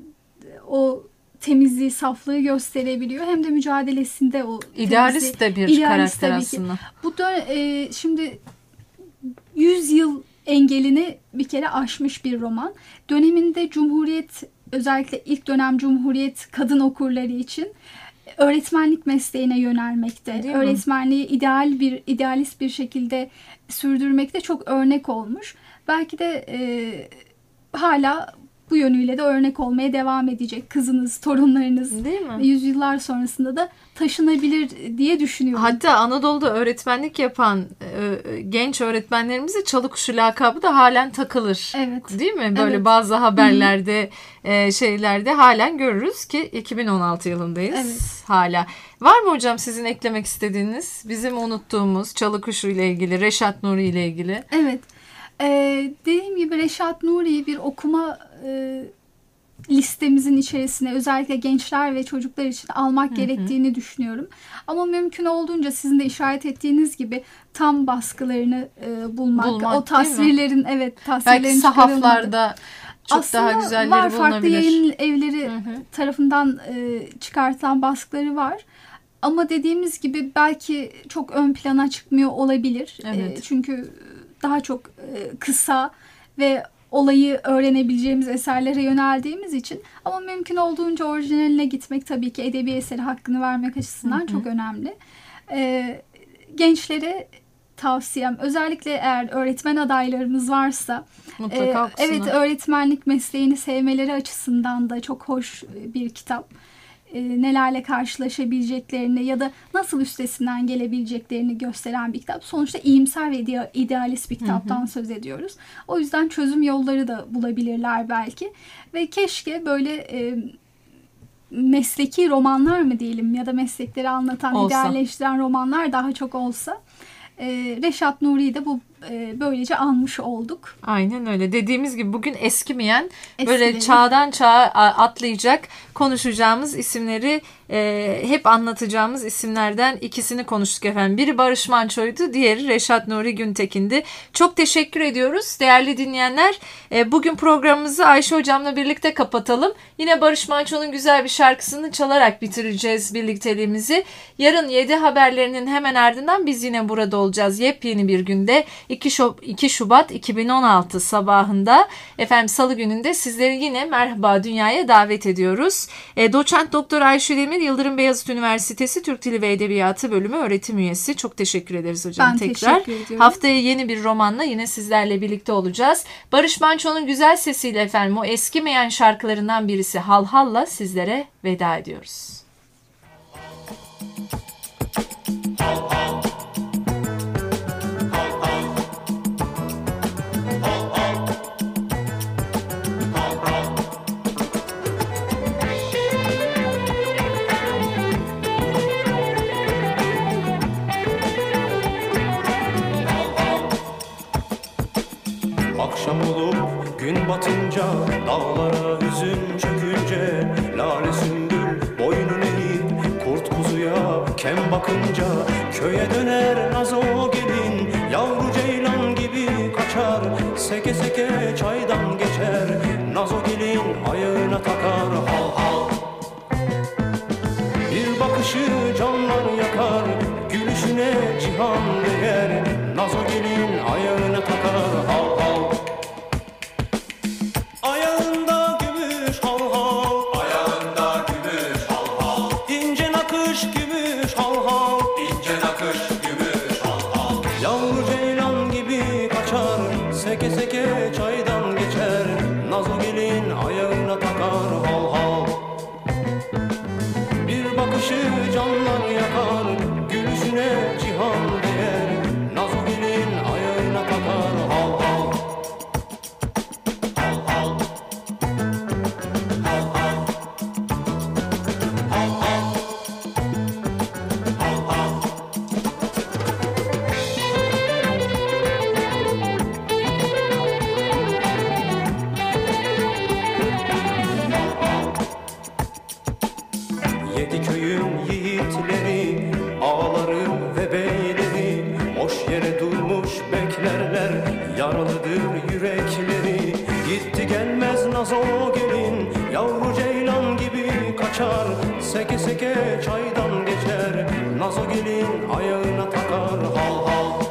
o temizliği, saflığı gösterebiliyor, hem de mücadelesinde o idealist de bir karakter aslında. Bu da şimdi 100 yıl engelini bir kere aşmış bir roman. Döneminde Cumhuriyet, özellikle ilk dönem Cumhuriyet kadın okurları için öğretmenlik mesleğine yönelmekte. Öğretmenliği idealist bir şekilde sürdürmekte çok örnek olmuş. Belki de hala bu yönüyle de örnek olmaya devam edecek. Kızınız, torunlarınız değil mi? Yüzyıllar sonrasında da taşınabilir diye düşünüyorum. Hatta Anadolu'da öğretmenlik yapan genç öğretmenlerimize Çalı Kuşu lakabı da halen takılır. Evet. Değil mi? Böyle bazı haberlerde, şeylerde halen görürüz ki 2016 yılındayız. Evet. Hala. Var mı hocam sizin eklemek istediğiniz, bizim unuttuğumuz Çalı Kuşu ile ilgili, Reşat Nuri ile ilgili? Evet. Dediğim gibi Reşat Nuri'yi bir okuma listemizin içerisine özellikle gençler ve çocuklar için almak gerektiğini düşünüyorum. Ama mümkün olduğunca sizin de işaret ettiğiniz gibi tam baskılarını bulmak, o tasvirlerin tasvirlerin belki sahaflarda çok aslında daha güzelleri var, bulunabilir. Farklı yayın evleri tarafından çıkartılan baskıları var. Ama dediğimiz gibi belki çok ön plana çıkmıyor olabilir. Evet. Çünkü daha çok kısa ve olayı öğrenebileceğimiz eserlere yöneldiğimiz için, ama mümkün olduğunca orijinaline gitmek tabii ki edebi eseri hakkını vermek açısından çok önemli. Gençlere tavsiyem, özellikle eğer öğretmen adaylarımız varsa mutlaka okusunlar. Evet, öğretmenlik mesleğini sevmeleri açısından da çok hoş bir kitap. Nelerle karşılaşabileceklerini ya da nasıl üstesinden gelebileceklerini gösteren bir kitap. Sonuçta iyimser ve idealist bir kitaptan söz ediyoruz. O yüzden çözüm yolları da bulabilirler belki. Ve keşke böyle mesleki romanlar mı diyelim ya da meslekleri anlatan, idealleştiren romanlar daha çok olsa. Reşat Nuri'yi de bu böylece anmış olduk. Aynen öyle. Dediğimiz gibi bugün eskimeyen, Eskileri. böyle çağdan çağa atlayacak konuşacağımız isimleri, hep anlatacağımız isimlerden ikisini konuştuk efendim. Biri Barış Manço'ydu, diğeri Reşat Nuri Güntekin'di. Çok teşekkür ediyoruz değerli dinleyenler. Bugün programımızı Ayşe Hocam'la birlikte kapatalım. Yine Barış Manço'nun güzel bir şarkısını çalarak bitireceğiz birlikteliğimizi. Yarın 7 haberlerinin hemen ardından biz yine burada olacağız. Yepyeni bir günde 2 Şubat 2016 sabahında efendim Salı gününde sizleri yine Merhaba Dünya'ya davet ediyoruz. Doçent Doktor Ayşe Demir, Yıldırım Beyazıt Üniversitesi Türk Dili ve Edebiyatı Bölümü öğretim üyesi. Çok teşekkür ederiz hocam tekrar. Teşekkür ediyorum. Haftaya yeni bir romanla yine sizlerle birlikte olacağız. Barış Manço'nun güzel sesiyle efendim o eskimeyen şarkılarından birisi Hal Hal'la sizlere veda ediyoruz. Akşam olup gün batınca, dağlara hüzün çökünce, lale sümbül boynunu eğip kurt kuzuya kem bakınca, köye döner nazo gelin, yavru ceylan gibi kaçar, seke seke çaydan geçer, nazo gelin ayağına takar hal hal. Bir bakışı canlar yakar, gülüşüne cihan değer, nazo gelin ayağına takar hal hal. Ayağında gümüş hal hal, ayağında gümüş hal hal, ince nakış gümüş hal hal, ince nakış gümüş hal hal. Yavru ceylan gibi kaçar, seke seke çaydan geçer, nazo gelin ayağına takar hal hal. Bir bakışı canlar yakar, gülüşüne cihan değer, nazo gelin ayağına takar hal hal. Yedi köyün yiğitleri, ağaları ve beyleri, boş yere durmuş beklerler, yaralıdır yürekleri. Gitti gelmez nazo gelin, yavru ceylan gibi kaçar, seke seke çaydan geçer, nazo gelin ayağına takar hal hal.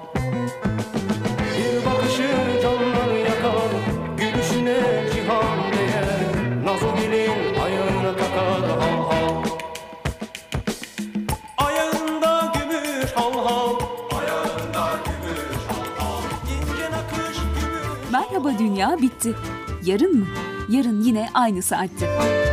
Bir bakışı canlar yakar, gülüşüne cihan değer, nazo gelin ayağına takar hal hal. Ayağında gümüş hal hal, ayağında gümüş hal hal, ince nakış gümüş. Merhaba Dünya bitti. Yarın mı? Yarın yine aynı saatte.